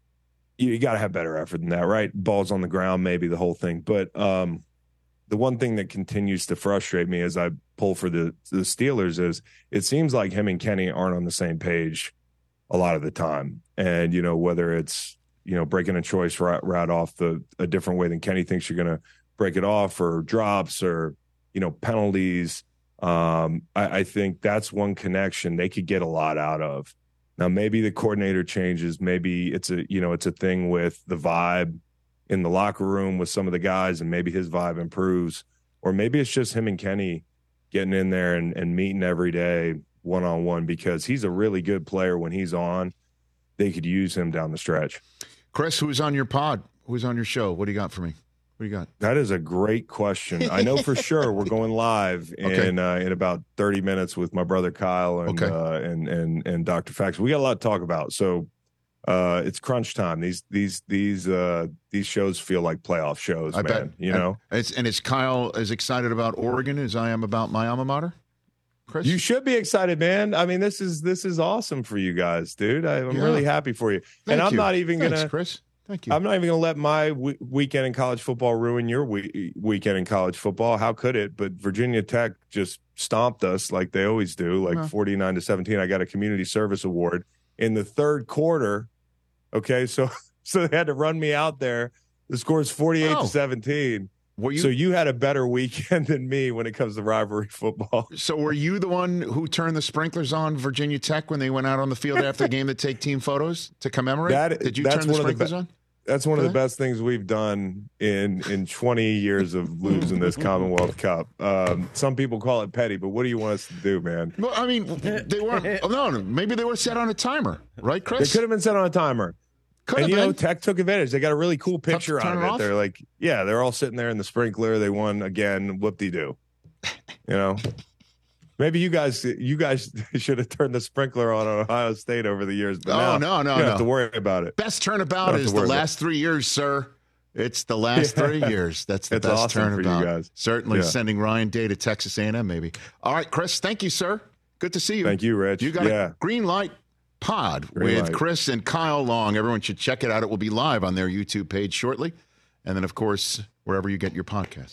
Speaker 7: you, you got to have better effort than that, right? Balls on the ground, maybe the whole thing. But um, the one thing that continues to frustrate me as I pull for the, the Steelers is it seems like him and Kenny aren't on the same page a lot of the time. And, you know, whether it's, you know, breaking a choice right, right off the a different way than Kenny thinks you're going to break it off, or drops, or, you know, penalties. Um, I, I think that's one connection they could get a lot out of. Now, maybe the coordinator changes. Maybe it's a, you know, it's a thing with the vibe in the locker room with some of the guys, and maybe his vibe improves. Or maybe it's just him and Kenny getting in there and, and meeting every day one-on-one, because he's a really good player when he's on. They could use him down the stretch.
Speaker 3: Chris, who's on your pod? Who's on your show? What do you got for me? What do you got?
Speaker 7: That is a great question. I know for sure we're going live in
Speaker 3: okay.
Speaker 7: uh, in about thirty minutes with my brother Kyle and
Speaker 3: okay.
Speaker 7: uh, and and and Doctor Fax. We got a lot to talk about. So uh, it's crunch time. These these these uh, these shows feel like playoff shows.
Speaker 3: I
Speaker 7: man,
Speaker 3: bet.
Speaker 7: You know.
Speaker 3: And, it's, and is Kyle as excited about Oregon as I am about my alma mater? Chris?
Speaker 7: You should be excited, man. I mean, this is this is awesome for you guys, dude. I, I'm
Speaker 3: yeah.
Speaker 7: really happy for you.
Speaker 3: Thank
Speaker 7: and I'm
Speaker 3: you.
Speaker 7: not even
Speaker 3: Thanks,
Speaker 7: gonna,
Speaker 3: Chris. Thank you.
Speaker 7: I'm not even gonna let my w- weekend in college football ruin your we- weekend in college football. How could it? But Virginia Tech just stomped us like they always do, like
Speaker 3: well.
Speaker 7: forty-nine to seventeen. I got a community service award in the third quarter. Okay, so so they had to run me out there. The score is forty-eight
Speaker 3: oh.
Speaker 7: to seventeen.
Speaker 3: Were you,
Speaker 7: so you had a better weekend than me when it comes to rivalry football.
Speaker 3: So were you the one who turned the sprinklers on Virginia Tech when they went out on the field after the game to take team photos to commemorate?
Speaker 7: That,
Speaker 3: Did you
Speaker 7: that's
Speaker 3: turn the
Speaker 7: one
Speaker 3: sprinklers
Speaker 7: of the be-
Speaker 3: on?
Speaker 7: That's one of the
Speaker 3: that?
Speaker 7: best things we've done in in twenty years of losing this Commonwealth Cup. Um, some people call it petty, but what do you want us to do, man?
Speaker 3: Well, I mean, they weren't. Oh, no, maybe they were set on a timer, right, Chris?
Speaker 7: They could have been set on a timer.
Speaker 3: Could
Speaker 7: and
Speaker 3: have
Speaker 7: you know,
Speaker 3: been.
Speaker 7: Tech took advantage. They got a really cool picture
Speaker 3: Turn
Speaker 7: out
Speaker 3: it
Speaker 7: of it.
Speaker 3: off?
Speaker 7: They're like, yeah, they're all sitting there in the sprinkler. They won again. Whoop-de-doo. You know, maybe you guys, you guys should have turned the sprinkler on at Ohio State over the years. But
Speaker 3: Oh,
Speaker 7: now,
Speaker 3: no, no,
Speaker 7: you don't
Speaker 3: no.
Speaker 7: have to worry about it.
Speaker 3: Best turnabout
Speaker 7: Don't have
Speaker 3: is
Speaker 7: to
Speaker 3: the
Speaker 7: worry about
Speaker 3: last three years, sir. It's the last
Speaker 7: Yeah.
Speaker 3: three years. That's the
Speaker 7: It's
Speaker 3: best
Speaker 7: awesome for you
Speaker 3: turnabout.
Speaker 7: guys.
Speaker 3: Certainly
Speaker 7: Yeah.
Speaker 3: sending Ryan Day to Texas A and M, maybe. All right, Chris, thank you, sir. Good to see you.
Speaker 7: Thank you, Rich.
Speaker 3: You got
Speaker 7: Yeah.
Speaker 3: a green light pod
Speaker 7: Green
Speaker 3: with
Speaker 7: light.
Speaker 3: Chris and Kyle Long. Everyone should check it out. It will be live on their YouTube page shortly. And then, of course, wherever you get your podcast.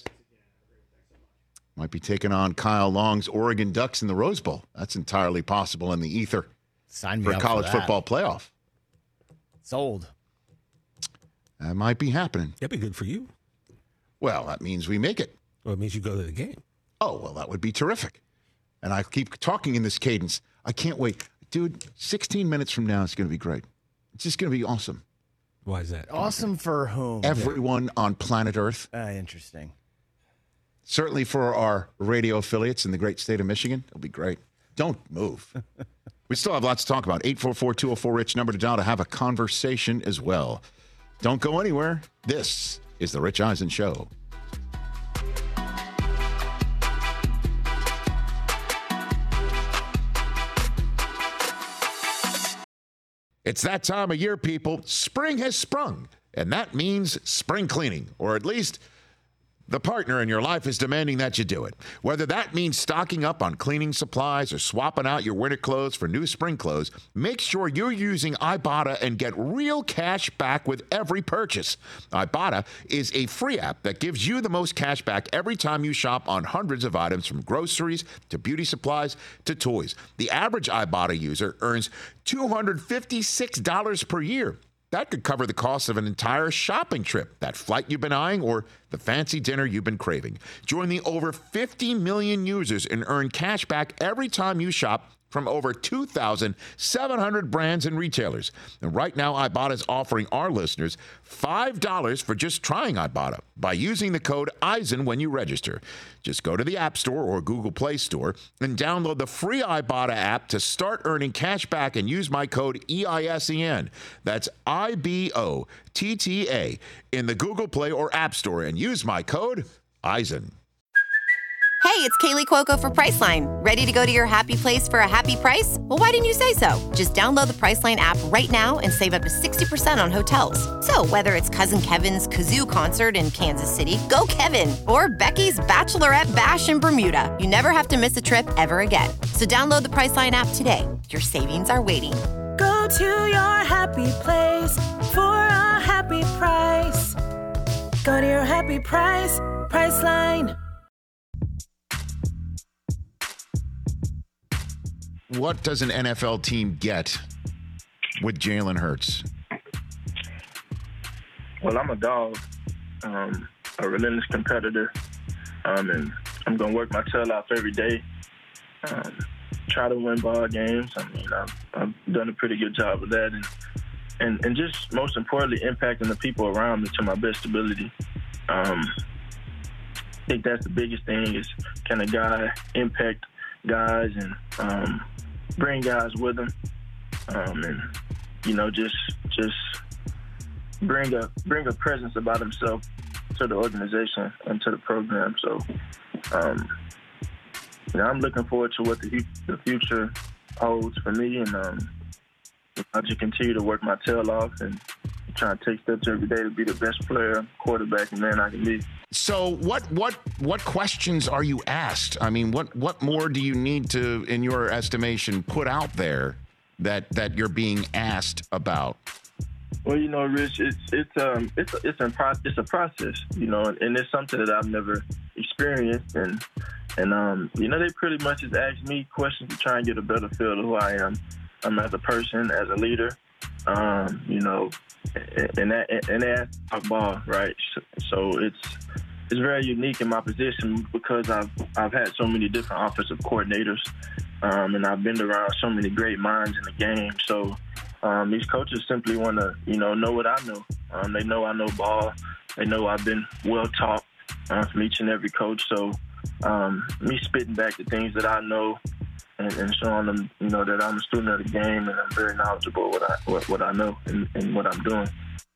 Speaker 3: Might be taking on Kyle Long's Oregon Ducks in the Rose Bowl. That's entirely possible in the ether
Speaker 5: Sign me
Speaker 3: for a
Speaker 5: up
Speaker 3: college
Speaker 5: for that.
Speaker 3: football playoff.
Speaker 5: Sold.
Speaker 3: That might be happening.
Speaker 6: That'd be good for you.
Speaker 3: Well, that means we make it.
Speaker 6: Well, it means you go to the game.
Speaker 3: Oh, well, that would be terrific. And I keep talking in this cadence. I can't wait. Dude, sixteen minutes from now, it's going to be great. It's just going to be awesome.
Speaker 6: Why is that?
Speaker 5: Awesome for whom?
Speaker 3: Everyone on planet Earth,
Speaker 5: Uh, interesting.
Speaker 3: certainly for our radio affiliates in the great state of Michigan, it'll be great. Don't move. We still have lots to talk about. eight four four, two oh four, RICH, number to dial to have a conversation as well. Don't go anywhere. This is The Rich Eisen Show. It's that time of year, people. Spring has sprung, and that means spring cleaning, or at least the partner in your life is demanding that you do it. Whether that means stocking up on cleaning supplies or swapping out your winter clothes for new spring clothes, make sure you're using Ibotta and get real cash back with every purchase. Ibotta is a free app that gives you the most cash back every time you shop on hundreds of items, from groceries to beauty supplies to toys. The average Ibotta user earns two hundred fifty-six dollars per year. That could cover the cost of an entire shopping trip, that flight you've been eyeing, or the fancy dinner you've been craving. Join the over fifty million users and earn cash back every time you shop from over two thousand seven hundred brands and retailers. And right now, Ibotta is offering our listeners five dollars for just trying Ibotta by using the code Eisen when you register. Just go to the App Store or Google Play Store and download the free Ibotta app to start earning cash back and use my code E I S E N. That's I B O T T A in the Google Play or App Store and use my code Eisen.
Speaker 8: Hey, it's Kaylee Cuoco for Priceline. Ready to go to your happy place for a happy price? Well, why didn't you say so? Just download the Priceline app right now and save up to sixty percent on hotels. So whether it's Cousin Kevin's Kazoo Concert in Kansas City, go Kevin, or Becky's Bachelorette Bash in Bermuda, you never have to miss a trip ever again. So download the Priceline app today. Your savings are waiting.
Speaker 9: Go to your happy place for a happy price. Go to your happy price, Priceline.
Speaker 3: What does an N F L team get with Jalen Hurts?
Speaker 10: Well, I'm a dog, um, a relentless competitor, um, and I'm going to work my tail off every day, um, try to win ball games. I mean, I've, I've done a pretty good job of that, and, and, and just most importantly, impacting the people around me to my best ability. Um, I think that's the biggest thing is can a guy impact guys and um, bring guys with him, um, and you know just just bring a bring a presence about himself to the organization and to the program. So, um, you know, I'm looking forward to what the, the future holds for me, and um, I just continue to work my tail off and try to take steps every day to be the best player, quarterback, and man I can be.
Speaker 3: So what what what questions are you asked? I mean, what what more do you need to, in your estimation, put out there that that you're being asked about?
Speaker 10: Well, you know, Rich, it's it's um it's a, it's a pro- it's a process, you know, and, and it's something that I've never experienced, and and um you know they pretty much just ask me questions to try and get a better feel of who I am, um, as a person, as a leader, um you know, and that and they ask about ball, right? So, so it's it's very unique in my position because I've I've had so many different offensive coordinators, um, and I've been around so many great minds in the game. So. Um, these coaches simply want to, you know, know what I know. Um, they know I know ball. They know I've been well taught uh, from each and every coach. So um, me spitting back the things that I know and, and showing them, you know, that I'm a student of the game and I'm very knowledgeable what I what, what I know and, and what I'm doing.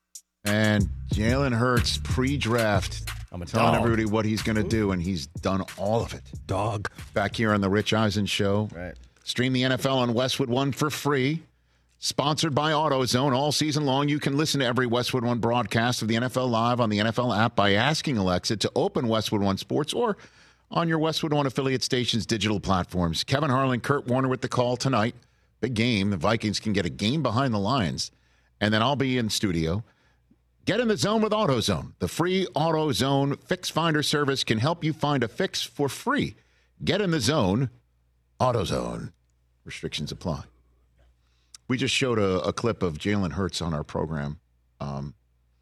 Speaker 3: And Jalen Hurts pre-draft, I'm telling dog. everybody what he's going to do, and he's done all of it.
Speaker 6: Dog.
Speaker 3: Back here on the Rich Eisen Show.
Speaker 5: Right.
Speaker 3: Stream the N F L on Westwood One for free. Sponsored by AutoZone. All season long, you can listen to every Westwood One broadcast of the N F L Live on the N F L app by asking Alexa to open Westwood One Sports or on your Westwood One affiliate station's digital platforms. Kevin Harlan, Kurt Warner with the call tonight. Big game. The Vikings can get a game behind the Lions. And then I'll be in studio. Get in the zone with AutoZone. The free AutoZone Fix Finder service can help you find a fix for free. Get in the zone. AutoZone. Restrictions apply. We just showed a, a clip of Jalen Hurts on our program. Um,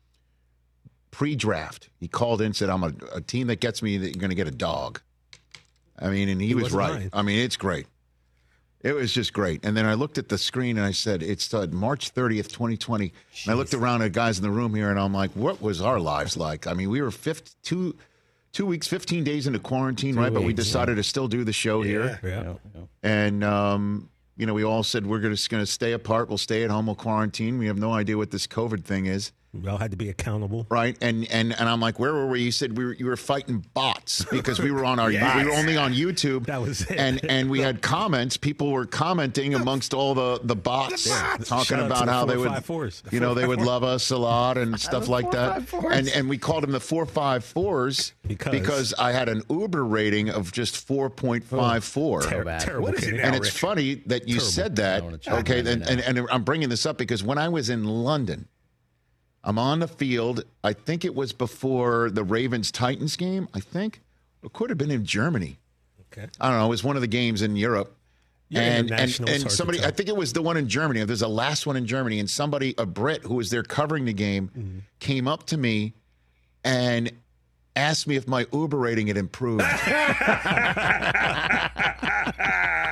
Speaker 3: pre-draft, he called in and said, I'm a, a team that gets me, that you're going to get a dog. I mean, and he, he was right. Lying. I mean, it's great. It was just great. And then I looked at the screen and I said, it's uh, March thirtieth, twenty twenty. Jeez. And I looked around at guys in the room here and I'm like, what was our lives like? I mean, we were fifth, two, two weeks, fifteen days into quarantine, two right? Weeks, but we decided yeah. to still do the show
Speaker 6: yeah,
Speaker 3: here.
Speaker 6: Yeah, yeah.
Speaker 3: And, um, you know, we all said we're just going to stay apart. We'll stay at home. We'll quarantine. We have no idea what this COVID thing is.
Speaker 6: We all had to be accountable.
Speaker 3: Right. And and and I'm like, where were we? You said we were, you were fighting bots because we were on our yes. we were only on YouTube.
Speaker 6: That was it.
Speaker 3: And and we had comments. People were commenting amongst all the, the bots, the bots. talking
Speaker 6: Shout
Speaker 3: about how
Speaker 6: the
Speaker 3: they would,
Speaker 6: fours.
Speaker 3: you know, they would love us a lot and stuff like that. And and we called them the four five fours because, because I had an Uber rating of just four point five four.
Speaker 6: Ter- terrible.
Speaker 3: What is it and now, it's Rich? Funny that you terrible. said that. Okay. And, and, and I'm bringing this up because when I was in London, I'm on the field. I think it was before the Ravens-Titans game, I think. It could have been in Germany.
Speaker 6: Okay.
Speaker 3: I don't know. It was one of the games in Europe.
Speaker 6: You're
Speaker 3: and and, and somebody, I think it was the one in Germany. There's a last one in Germany. And somebody, a Brit who was there covering the game, mm-hmm. came up to me and asked me if my Uber rating had improved.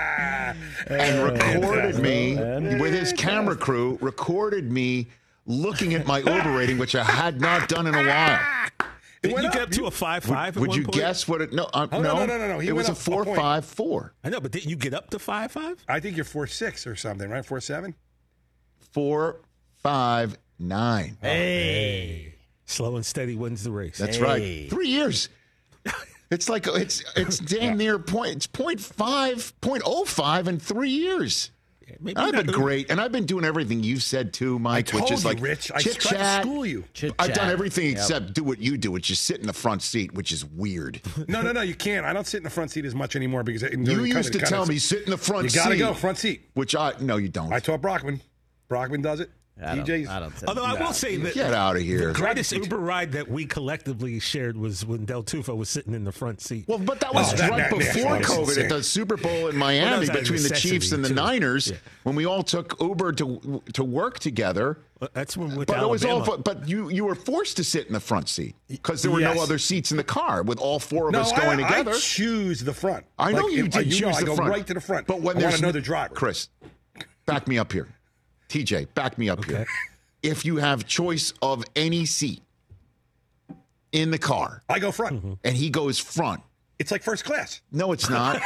Speaker 3: and recorded me with his camera crew, recorded me looking at my Uber rating, which I had not done in a while.
Speaker 6: Did you get up to a five five?
Speaker 3: Would, would you
Speaker 6: point?
Speaker 3: guess what it? No, uh,
Speaker 4: Oh,
Speaker 3: no,
Speaker 4: no, no, no, no. He
Speaker 3: it was
Speaker 4: went
Speaker 3: a
Speaker 4: up a
Speaker 3: four
Speaker 4: point.
Speaker 3: five four.
Speaker 6: I know, but did you get up to five five?
Speaker 4: I think you're four six or something, right? Four seven.
Speaker 3: Four five nine.
Speaker 6: Hey, slow and steady wins the race.
Speaker 3: That's
Speaker 5: Hey.
Speaker 3: right. Three years. It's like it's it's damn near point. It's point five, point oh five in three years.
Speaker 6: Maybe
Speaker 3: I've
Speaker 6: not
Speaker 3: been
Speaker 6: Uber.
Speaker 3: great, and I've been doing everything you've said too, Mike.
Speaker 4: I told
Speaker 3: which is
Speaker 4: you,
Speaker 3: like
Speaker 4: Rich. I
Speaker 3: chit
Speaker 4: tried to
Speaker 3: chat.
Speaker 4: school you.
Speaker 3: I've done
Speaker 5: Chit-chat.
Speaker 3: everything
Speaker 5: Yep.
Speaker 3: except do what you do, which is sit in the front seat, which is weird.
Speaker 4: No, no, no. You can't. I don't sit in the front seat as much anymore because it,
Speaker 3: You used to tell me sit in the front
Speaker 4: You
Speaker 3: seat.
Speaker 4: got to go front seat.
Speaker 3: Which I no, you don't.
Speaker 4: I taught Brockman. Brockman does it.
Speaker 5: I don't,
Speaker 4: D J's.
Speaker 5: I don't think
Speaker 6: Although I will say that
Speaker 3: Get out of here.
Speaker 6: the greatest Uber ride that we collectively shared was when Del Tufo was sitting in the front seat.
Speaker 3: Well, but that was
Speaker 4: Oh, that-
Speaker 3: right
Speaker 4: that-
Speaker 3: before
Speaker 4: that's
Speaker 3: COVID
Speaker 4: insane.
Speaker 3: at the Super Bowl in Miami
Speaker 6: Well, that was out of
Speaker 3: between the
Speaker 6: necessity,
Speaker 3: Chiefs and the
Speaker 6: too.
Speaker 3: Niners
Speaker 6: Yeah.
Speaker 3: when we all took Uber to to work together.
Speaker 6: That's when we went
Speaker 3: But
Speaker 6: to
Speaker 3: it was all.
Speaker 6: Alabama.
Speaker 3: But you you were forced to sit in the front seat because there were
Speaker 4: Yes.
Speaker 3: no other seats in the car with all four of
Speaker 4: No,
Speaker 3: us going
Speaker 4: I,
Speaker 3: together.
Speaker 4: I choose the front.
Speaker 3: I know
Speaker 4: Like,
Speaker 3: you
Speaker 4: if-
Speaker 3: did
Speaker 4: uh,
Speaker 3: choose
Speaker 4: know, I
Speaker 3: the
Speaker 4: go
Speaker 3: front,
Speaker 4: right to the front.
Speaker 3: But when
Speaker 4: I want
Speaker 3: there's
Speaker 4: to know
Speaker 3: no-
Speaker 4: the driver.
Speaker 3: Chris, back me up here. T J, back me up here. If you have choice of any seat in the car,
Speaker 4: I go front.
Speaker 3: and he goes front.
Speaker 4: It's like first class.
Speaker 3: No, it's not.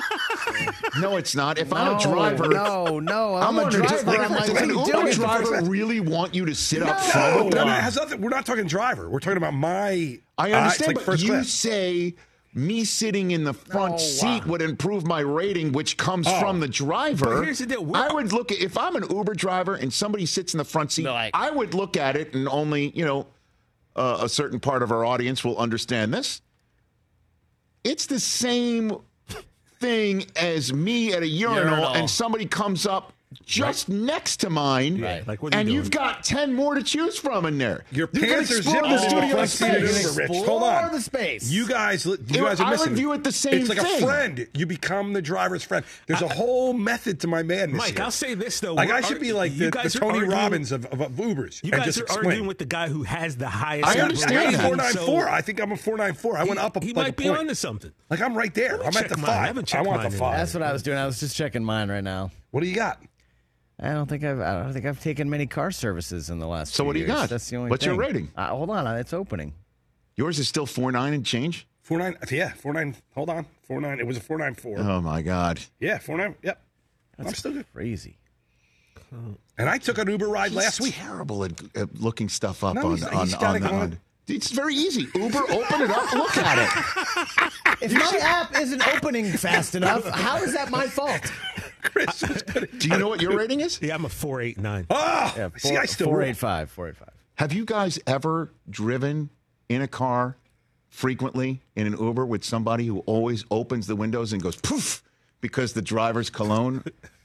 Speaker 3: no, it's not. If I'm a
Speaker 5: No,
Speaker 3: driver,
Speaker 5: no, no, I'm,
Speaker 3: I'm
Speaker 5: a
Speaker 3: a
Speaker 5: driver.
Speaker 3: driver.
Speaker 5: I'm like,
Speaker 3: Does
Speaker 5: what
Speaker 3: an
Speaker 5: are you
Speaker 3: Uber
Speaker 5: doing?
Speaker 3: driver really want you to sit up
Speaker 4: No,
Speaker 3: front?
Speaker 4: no, no, it has nothing. We're not talking driver. We're talking about my.
Speaker 3: I
Speaker 4: uh,
Speaker 3: understand,
Speaker 4: it's like
Speaker 3: but
Speaker 4: first
Speaker 3: you
Speaker 4: class.
Speaker 3: say me sitting in the front
Speaker 5: No.
Speaker 3: seat would improve my rating, which comes
Speaker 4: Oh.
Speaker 3: from the driver.
Speaker 6: But here's the deal. We're-
Speaker 3: I would look at if I'm an Uber driver and somebody sits in the front seat,
Speaker 5: No, I-
Speaker 3: I would look at it, and only you know uh, a certain part of our audience will understand this. It's the same thing as me at a urinal,
Speaker 5: Urinal.
Speaker 3: and somebody comes up just next to mine,
Speaker 5: Right.
Speaker 6: Like, what are you
Speaker 3: and
Speaker 6: doing?
Speaker 3: you've got ten more to choose from in there.
Speaker 4: Your
Speaker 3: You can
Speaker 4: pants are
Speaker 3: explore
Speaker 4: zipped
Speaker 3: the
Speaker 4: in the
Speaker 3: studio
Speaker 4: front seat of the
Speaker 3: space.
Speaker 4: Uber, Rich. Hold
Speaker 5: Explore
Speaker 4: on.
Speaker 5: the space.
Speaker 4: You guys, you
Speaker 3: It-
Speaker 4: guys are
Speaker 3: I would
Speaker 4: missing.
Speaker 3: view it the same
Speaker 4: It's like
Speaker 3: thing.
Speaker 4: a friend. You become the driver's friend. There's a whole method to my madness.
Speaker 6: Mike,
Speaker 4: here.
Speaker 6: I'll say this though.
Speaker 4: Like
Speaker 6: We're
Speaker 4: I should be
Speaker 6: argu-
Speaker 4: like
Speaker 6: you
Speaker 4: the,
Speaker 6: guys
Speaker 4: the
Speaker 6: are
Speaker 4: Tony
Speaker 6: arguing-
Speaker 4: Robbins of, of, of Ubers.
Speaker 6: You
Speaker 4: and
Speaker 6: guys
Speaker 4: just
Speaker 6: are
Speaker 4: explain.
Speaker 6: arguing with the guy who has the highest.
Speaker 3: I
Speaker 6: Uber
Speaker 3: understand
Speaker 6: rating,
Speaker 3: that.
Speaker 4: four nine four.
Speaker 6: so
Speaker 4: I think I'm a four nine four. I went
Speaker 6: he-
Speaker 4: up a
Speaker 6: He
Speaker 4: like
Speaker 6: might
Speaker 4: a
Speaker 6: be
Speaker 4: point.
Speaker 6: onto something.
Speaker 4: Like I'm right there.
Speaker 6: Let me
Speaker 4: I'm at
Speaker 6: check
Speaker 4: the
Speaker 6: mine. I
Speaker 4: five.
Speaker 6: haven't
Speaker 4: I
Speaker 6: checked
Speaker 4: want
Speaker 6: mine
Speaker 4: the
Speaker 6: in
Speaker 4: five.
Speaker 5: That's what I was doing. I was just checking mine right now.
Speaker 4: What do you got?
Speaker 5: I don't think I've. I don't think I've taken many car services in the last.
Speaker 3: So
Speaker 5: few
Speaker 3: what do you
Speaker 5: years.
Speaker 3: got?
Speaker 5: That's the only.
Speaker 3: What's your
Speaker 5: thing.
Speaker 3: rating?
Speaker 5: Uh, hold on, it's opening.
Speaker 3: Yours is still four nine and change.
Speaker 4: Four nine. Yeah, four nine. Hold on. Four nine. It was a four nine four.
Speaker 3: Oh my God!
Speaker 4: Yeah, four nine. Yep. I'm still good.
Speaker 5: Crazy.
Speaker 4: And I took an Uber ride last
Speaker 3: He's
Speaker 4: week.
Speaker 3: terrible at, at looking stuff up
Speaker 4: No,
Speaker 3: on
Speaker 4: he's-
Speaker 3: on,
Speaker 4: he's gotta
Speaker 3: on,
Speaker 4: go
Speaker 3: on-
Speaker 4: on-
Speaker 3: It's very easy. Uber, open it up, look at it.
Speaker 5: If my app isn't opening fast enough, how is that my fault?
Speaker 4: Chris was good.
Speaker 3: Do you know what your rating is?
Speaker 6: Yeah, I'm a four eight nine.
Speaker 4: Oh,
Speaker 5: Yeah,
Speaker 4: see, I still
Speaker 5: four
Speaker 4: roll.
Speaker 5: eight five. Four eight five.
Speaker 3: Have you guys ever driven in a car frequently in an Uber with somebody who always opens the windows and goes poof because the driver's cologne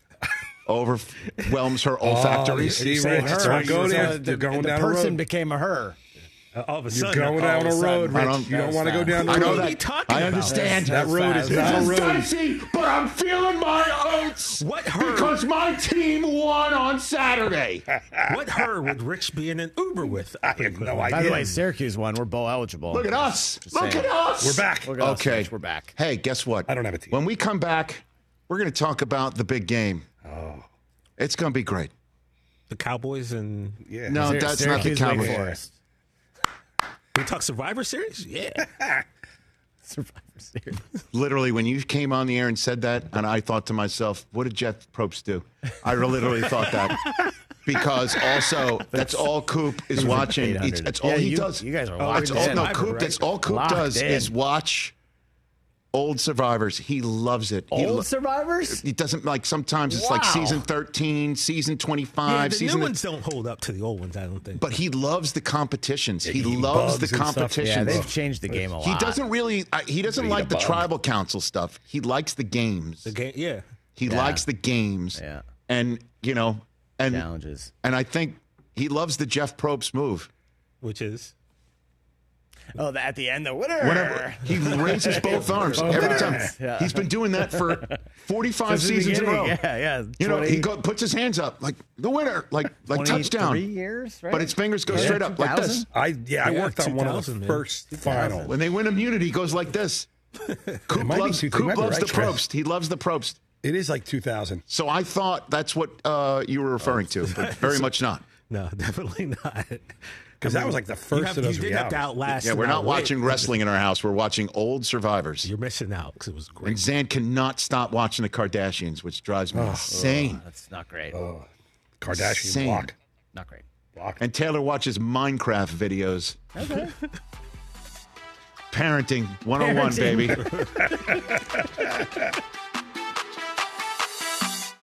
Speaker 3: overwhelms her olfactories?
Speaker 4: see,
Speaker 5: Saying
Speaker 4: Rich,
Speaker 5: her,
Speaker 4: don't go
Speaker 5: so
Speaker 4: there.
Speaker 5: the,
Speaker 4: You're going
Speaker 5: the
Speaker 4: down a
Speaker 5: person
Speaker 4: road.
Speaker 5: became a her.
Speaker 6: Uh, all of a
Speaker 4: You're
Speaker 6: sudden,
Speaker 4: going
Speaker 5: all
Speaker 4: down
Speaker 5: of
Speaker 4: a
Speaker 5: a
Speaker 4: road,
Speaker 5: sudden.
Speaker 3: I
Speaker 4: Rich.
Speaker 3: don't-
Speaker 4: You don't want to go
Speaker 5: That's
Speaker 4: down the
Speaker 3: I
Speaker 4: road.
Speaker 3: know
Speaker 6: What are
Speaker 3: that.
Speaker 6: you talking
Speaker 3: I
Speaker 6: about?
Speaker 3: understand.
Speaker 4: That road is
Speaker 5: This
Speaker 4: not a
Speaker 3: This is
Speaker 4: road.
Speaker 3: dicey, but I'm feeling my oats.
Speaker 6: What her?
Speaker 3: Because my team won on Saturday.
Speaker 6: What her would Rich be in an Uber with?
Speaker 4: I have no
Speaker 5: By the
Speaker 4: idea.
Speaker 5: way, Syracuse won. We're bowl eligible.
Speaker 3: Look at us.
Speaker 5: Just
Speaker 3: Look
Speaker 5: saying.
Speaker 3: at us.
Speaker 4: We're back.
Speaker 5: Look at us,
Speaker 3: Okay.
Speaker 5: Rich, we're back.
Speaker 3: Hey, guess what?
Speaker 4: I don't have a team.
Speaker 3: When we come back, we're going to talk about the big game. Oh. It's going to be great.
Speaker 6: The Cowboys and
Speaker 4: Yeah.
Speaker 3: No,
Speaker 5: Syr-
Speaker 3: that's not the
Speaker 5: Syracuse, Wake
Speaker 3: Cowboys.
Speaker 5: Forest.
Speaker 6: we talk Survivor Series. Yeah,
Speaker 5: Survivor Series.
Speaker 3: Literally, when you came on the air and said that, and I thought to myself, what did Jeff Probst do? I literally thought that. Because also, that's all Coop is watching. It's, that's all
Speaker 5: Yeah,
Speaker 3: he
Speaker 5: you-
Speaker 3: does.
Speaker 5: you guys are
Speaker 3: That's
Speaker 5: locked
Speaker 3: all,
Speaker 5: in.
Speaker 3: no,
Speaker 6: Survivor,
Speaker 3: Coop,
Speaker 6: right?
Speaker 3: that's all Coop
Speaker 5: Locked
Speaker 3: does
Speaker 5: in.
Speaker 3: is watch old Survivors. He loves it. He
Speaker 5: Old
Speaker 3: lo-
Speaker 5: survivors?
Speaker 3: He doesn't like, sometimes it's like
Speaker 5: Wow.
Speaker 3: season thirteen, season twenty-five,
Speaker 6: yeah. The
Speaker 3: season.
Speaker 6: new ones don't hold up to the old ones. I don't think.
Speaker 3: But he loves the competitions. He
Speaker 4: eating
Speaker 3: loves the
Speaker 4: bugs and stuff.
Speaker 3: competitions.
Speaker 5: Yeah, they've changed the game a lot.
Speaker 3: He doesn't really. Uh, he doesn't
Speaker 4: Eat
Speaker 3: like
Speaker 4: a
Speaker 3: the
Speaker 4: bug.
Speaker 3: tribal council stuff. He likes the games.
Speaker 6: the game. Yeah.
Speaker 3: He
Speaker 5: Yeah.
Speaker 3: likes the games.
Speaker 5: Yeah.
Speaker 3: And you know, and
Speaker 5: Challenges.
Speaker 3: and I think he loves the Jeff Probst move.
Speaker 6: Which is
Speaker 5: Oh, the, at the end, the winner.
Speaker 3: Whenever he raises both arms every time.
Speaker 5: Yeah.
Speaker 3: He's been doing that for forty-five
Speaker 5: Since the
Speaker 3: seasons in a row.
Speaker 5: beginning. Yeah, yeah.
Speaker 3: You know, he
Speaker 5: twenty,
Speaker 3: go, puts his hands up like the winner, like like
Speaker 5: twenty-three
Speaker 3: touchdown.
Speaker 5: years, right?
Speaker 3: But his fingers go
Speaker 5: Yeah,
Speaker 3: straight up like this.
Speaker 5: two thousand?
Speaker 4: I yeah, I
Speaker 6: Yeah,
Speaker 4: worked on one of the
Speaker 6: two thousand, man.
Speaker 4: first final.
Speaker 3: When they win immunity, he goes like this. Coop
Speaker 4: might be
Speaker 3: loves,
Speaker 4: two-
Speaker 3: Coop
Speaker 4: might be
Speaker 3: loves
Speaker 4: right,
Speaker 3: the
Speaker 4: Chris.
Speaker 3: Probst. He loves the Probst.
Speaker 4: It is like two thousand.
Speaker 3: So I thought that's what uh, you were referring to, but very much not.
Speaker 6: No, definitely not.
Speaker 4: Because that was like the first
Speaker 6: have,
Speaker 4: of those
Speaker 6: you did have to
Speaker 4: realities.
Speaker 6: outlast.
Speaker 3: Yeah, we're
Speaker 6: and
Speaker 3: not
Speaker 6: outwit.
Speaker 3: watching wrestling in our house. We're watching old Survivors.
Speaker 6: You're missing out because it was great.
Speaker 3: And Zan cannot stop watching the Kardashians, which drives me insane.
Speaker 5: Oh, that's not great.
Speaker 4: Oh, Kardashian
Speaker 3: Insane.
Speaker 4: block.
Speaker 5: Not great.
Speaker 4: block.
Speaker 3: And Taylor watches Minecraft videos.
Speaker 5: Okay.
Speaker 3: Parenting one oh one,
Speaker 5: Parenting.
Speaker 3: baby.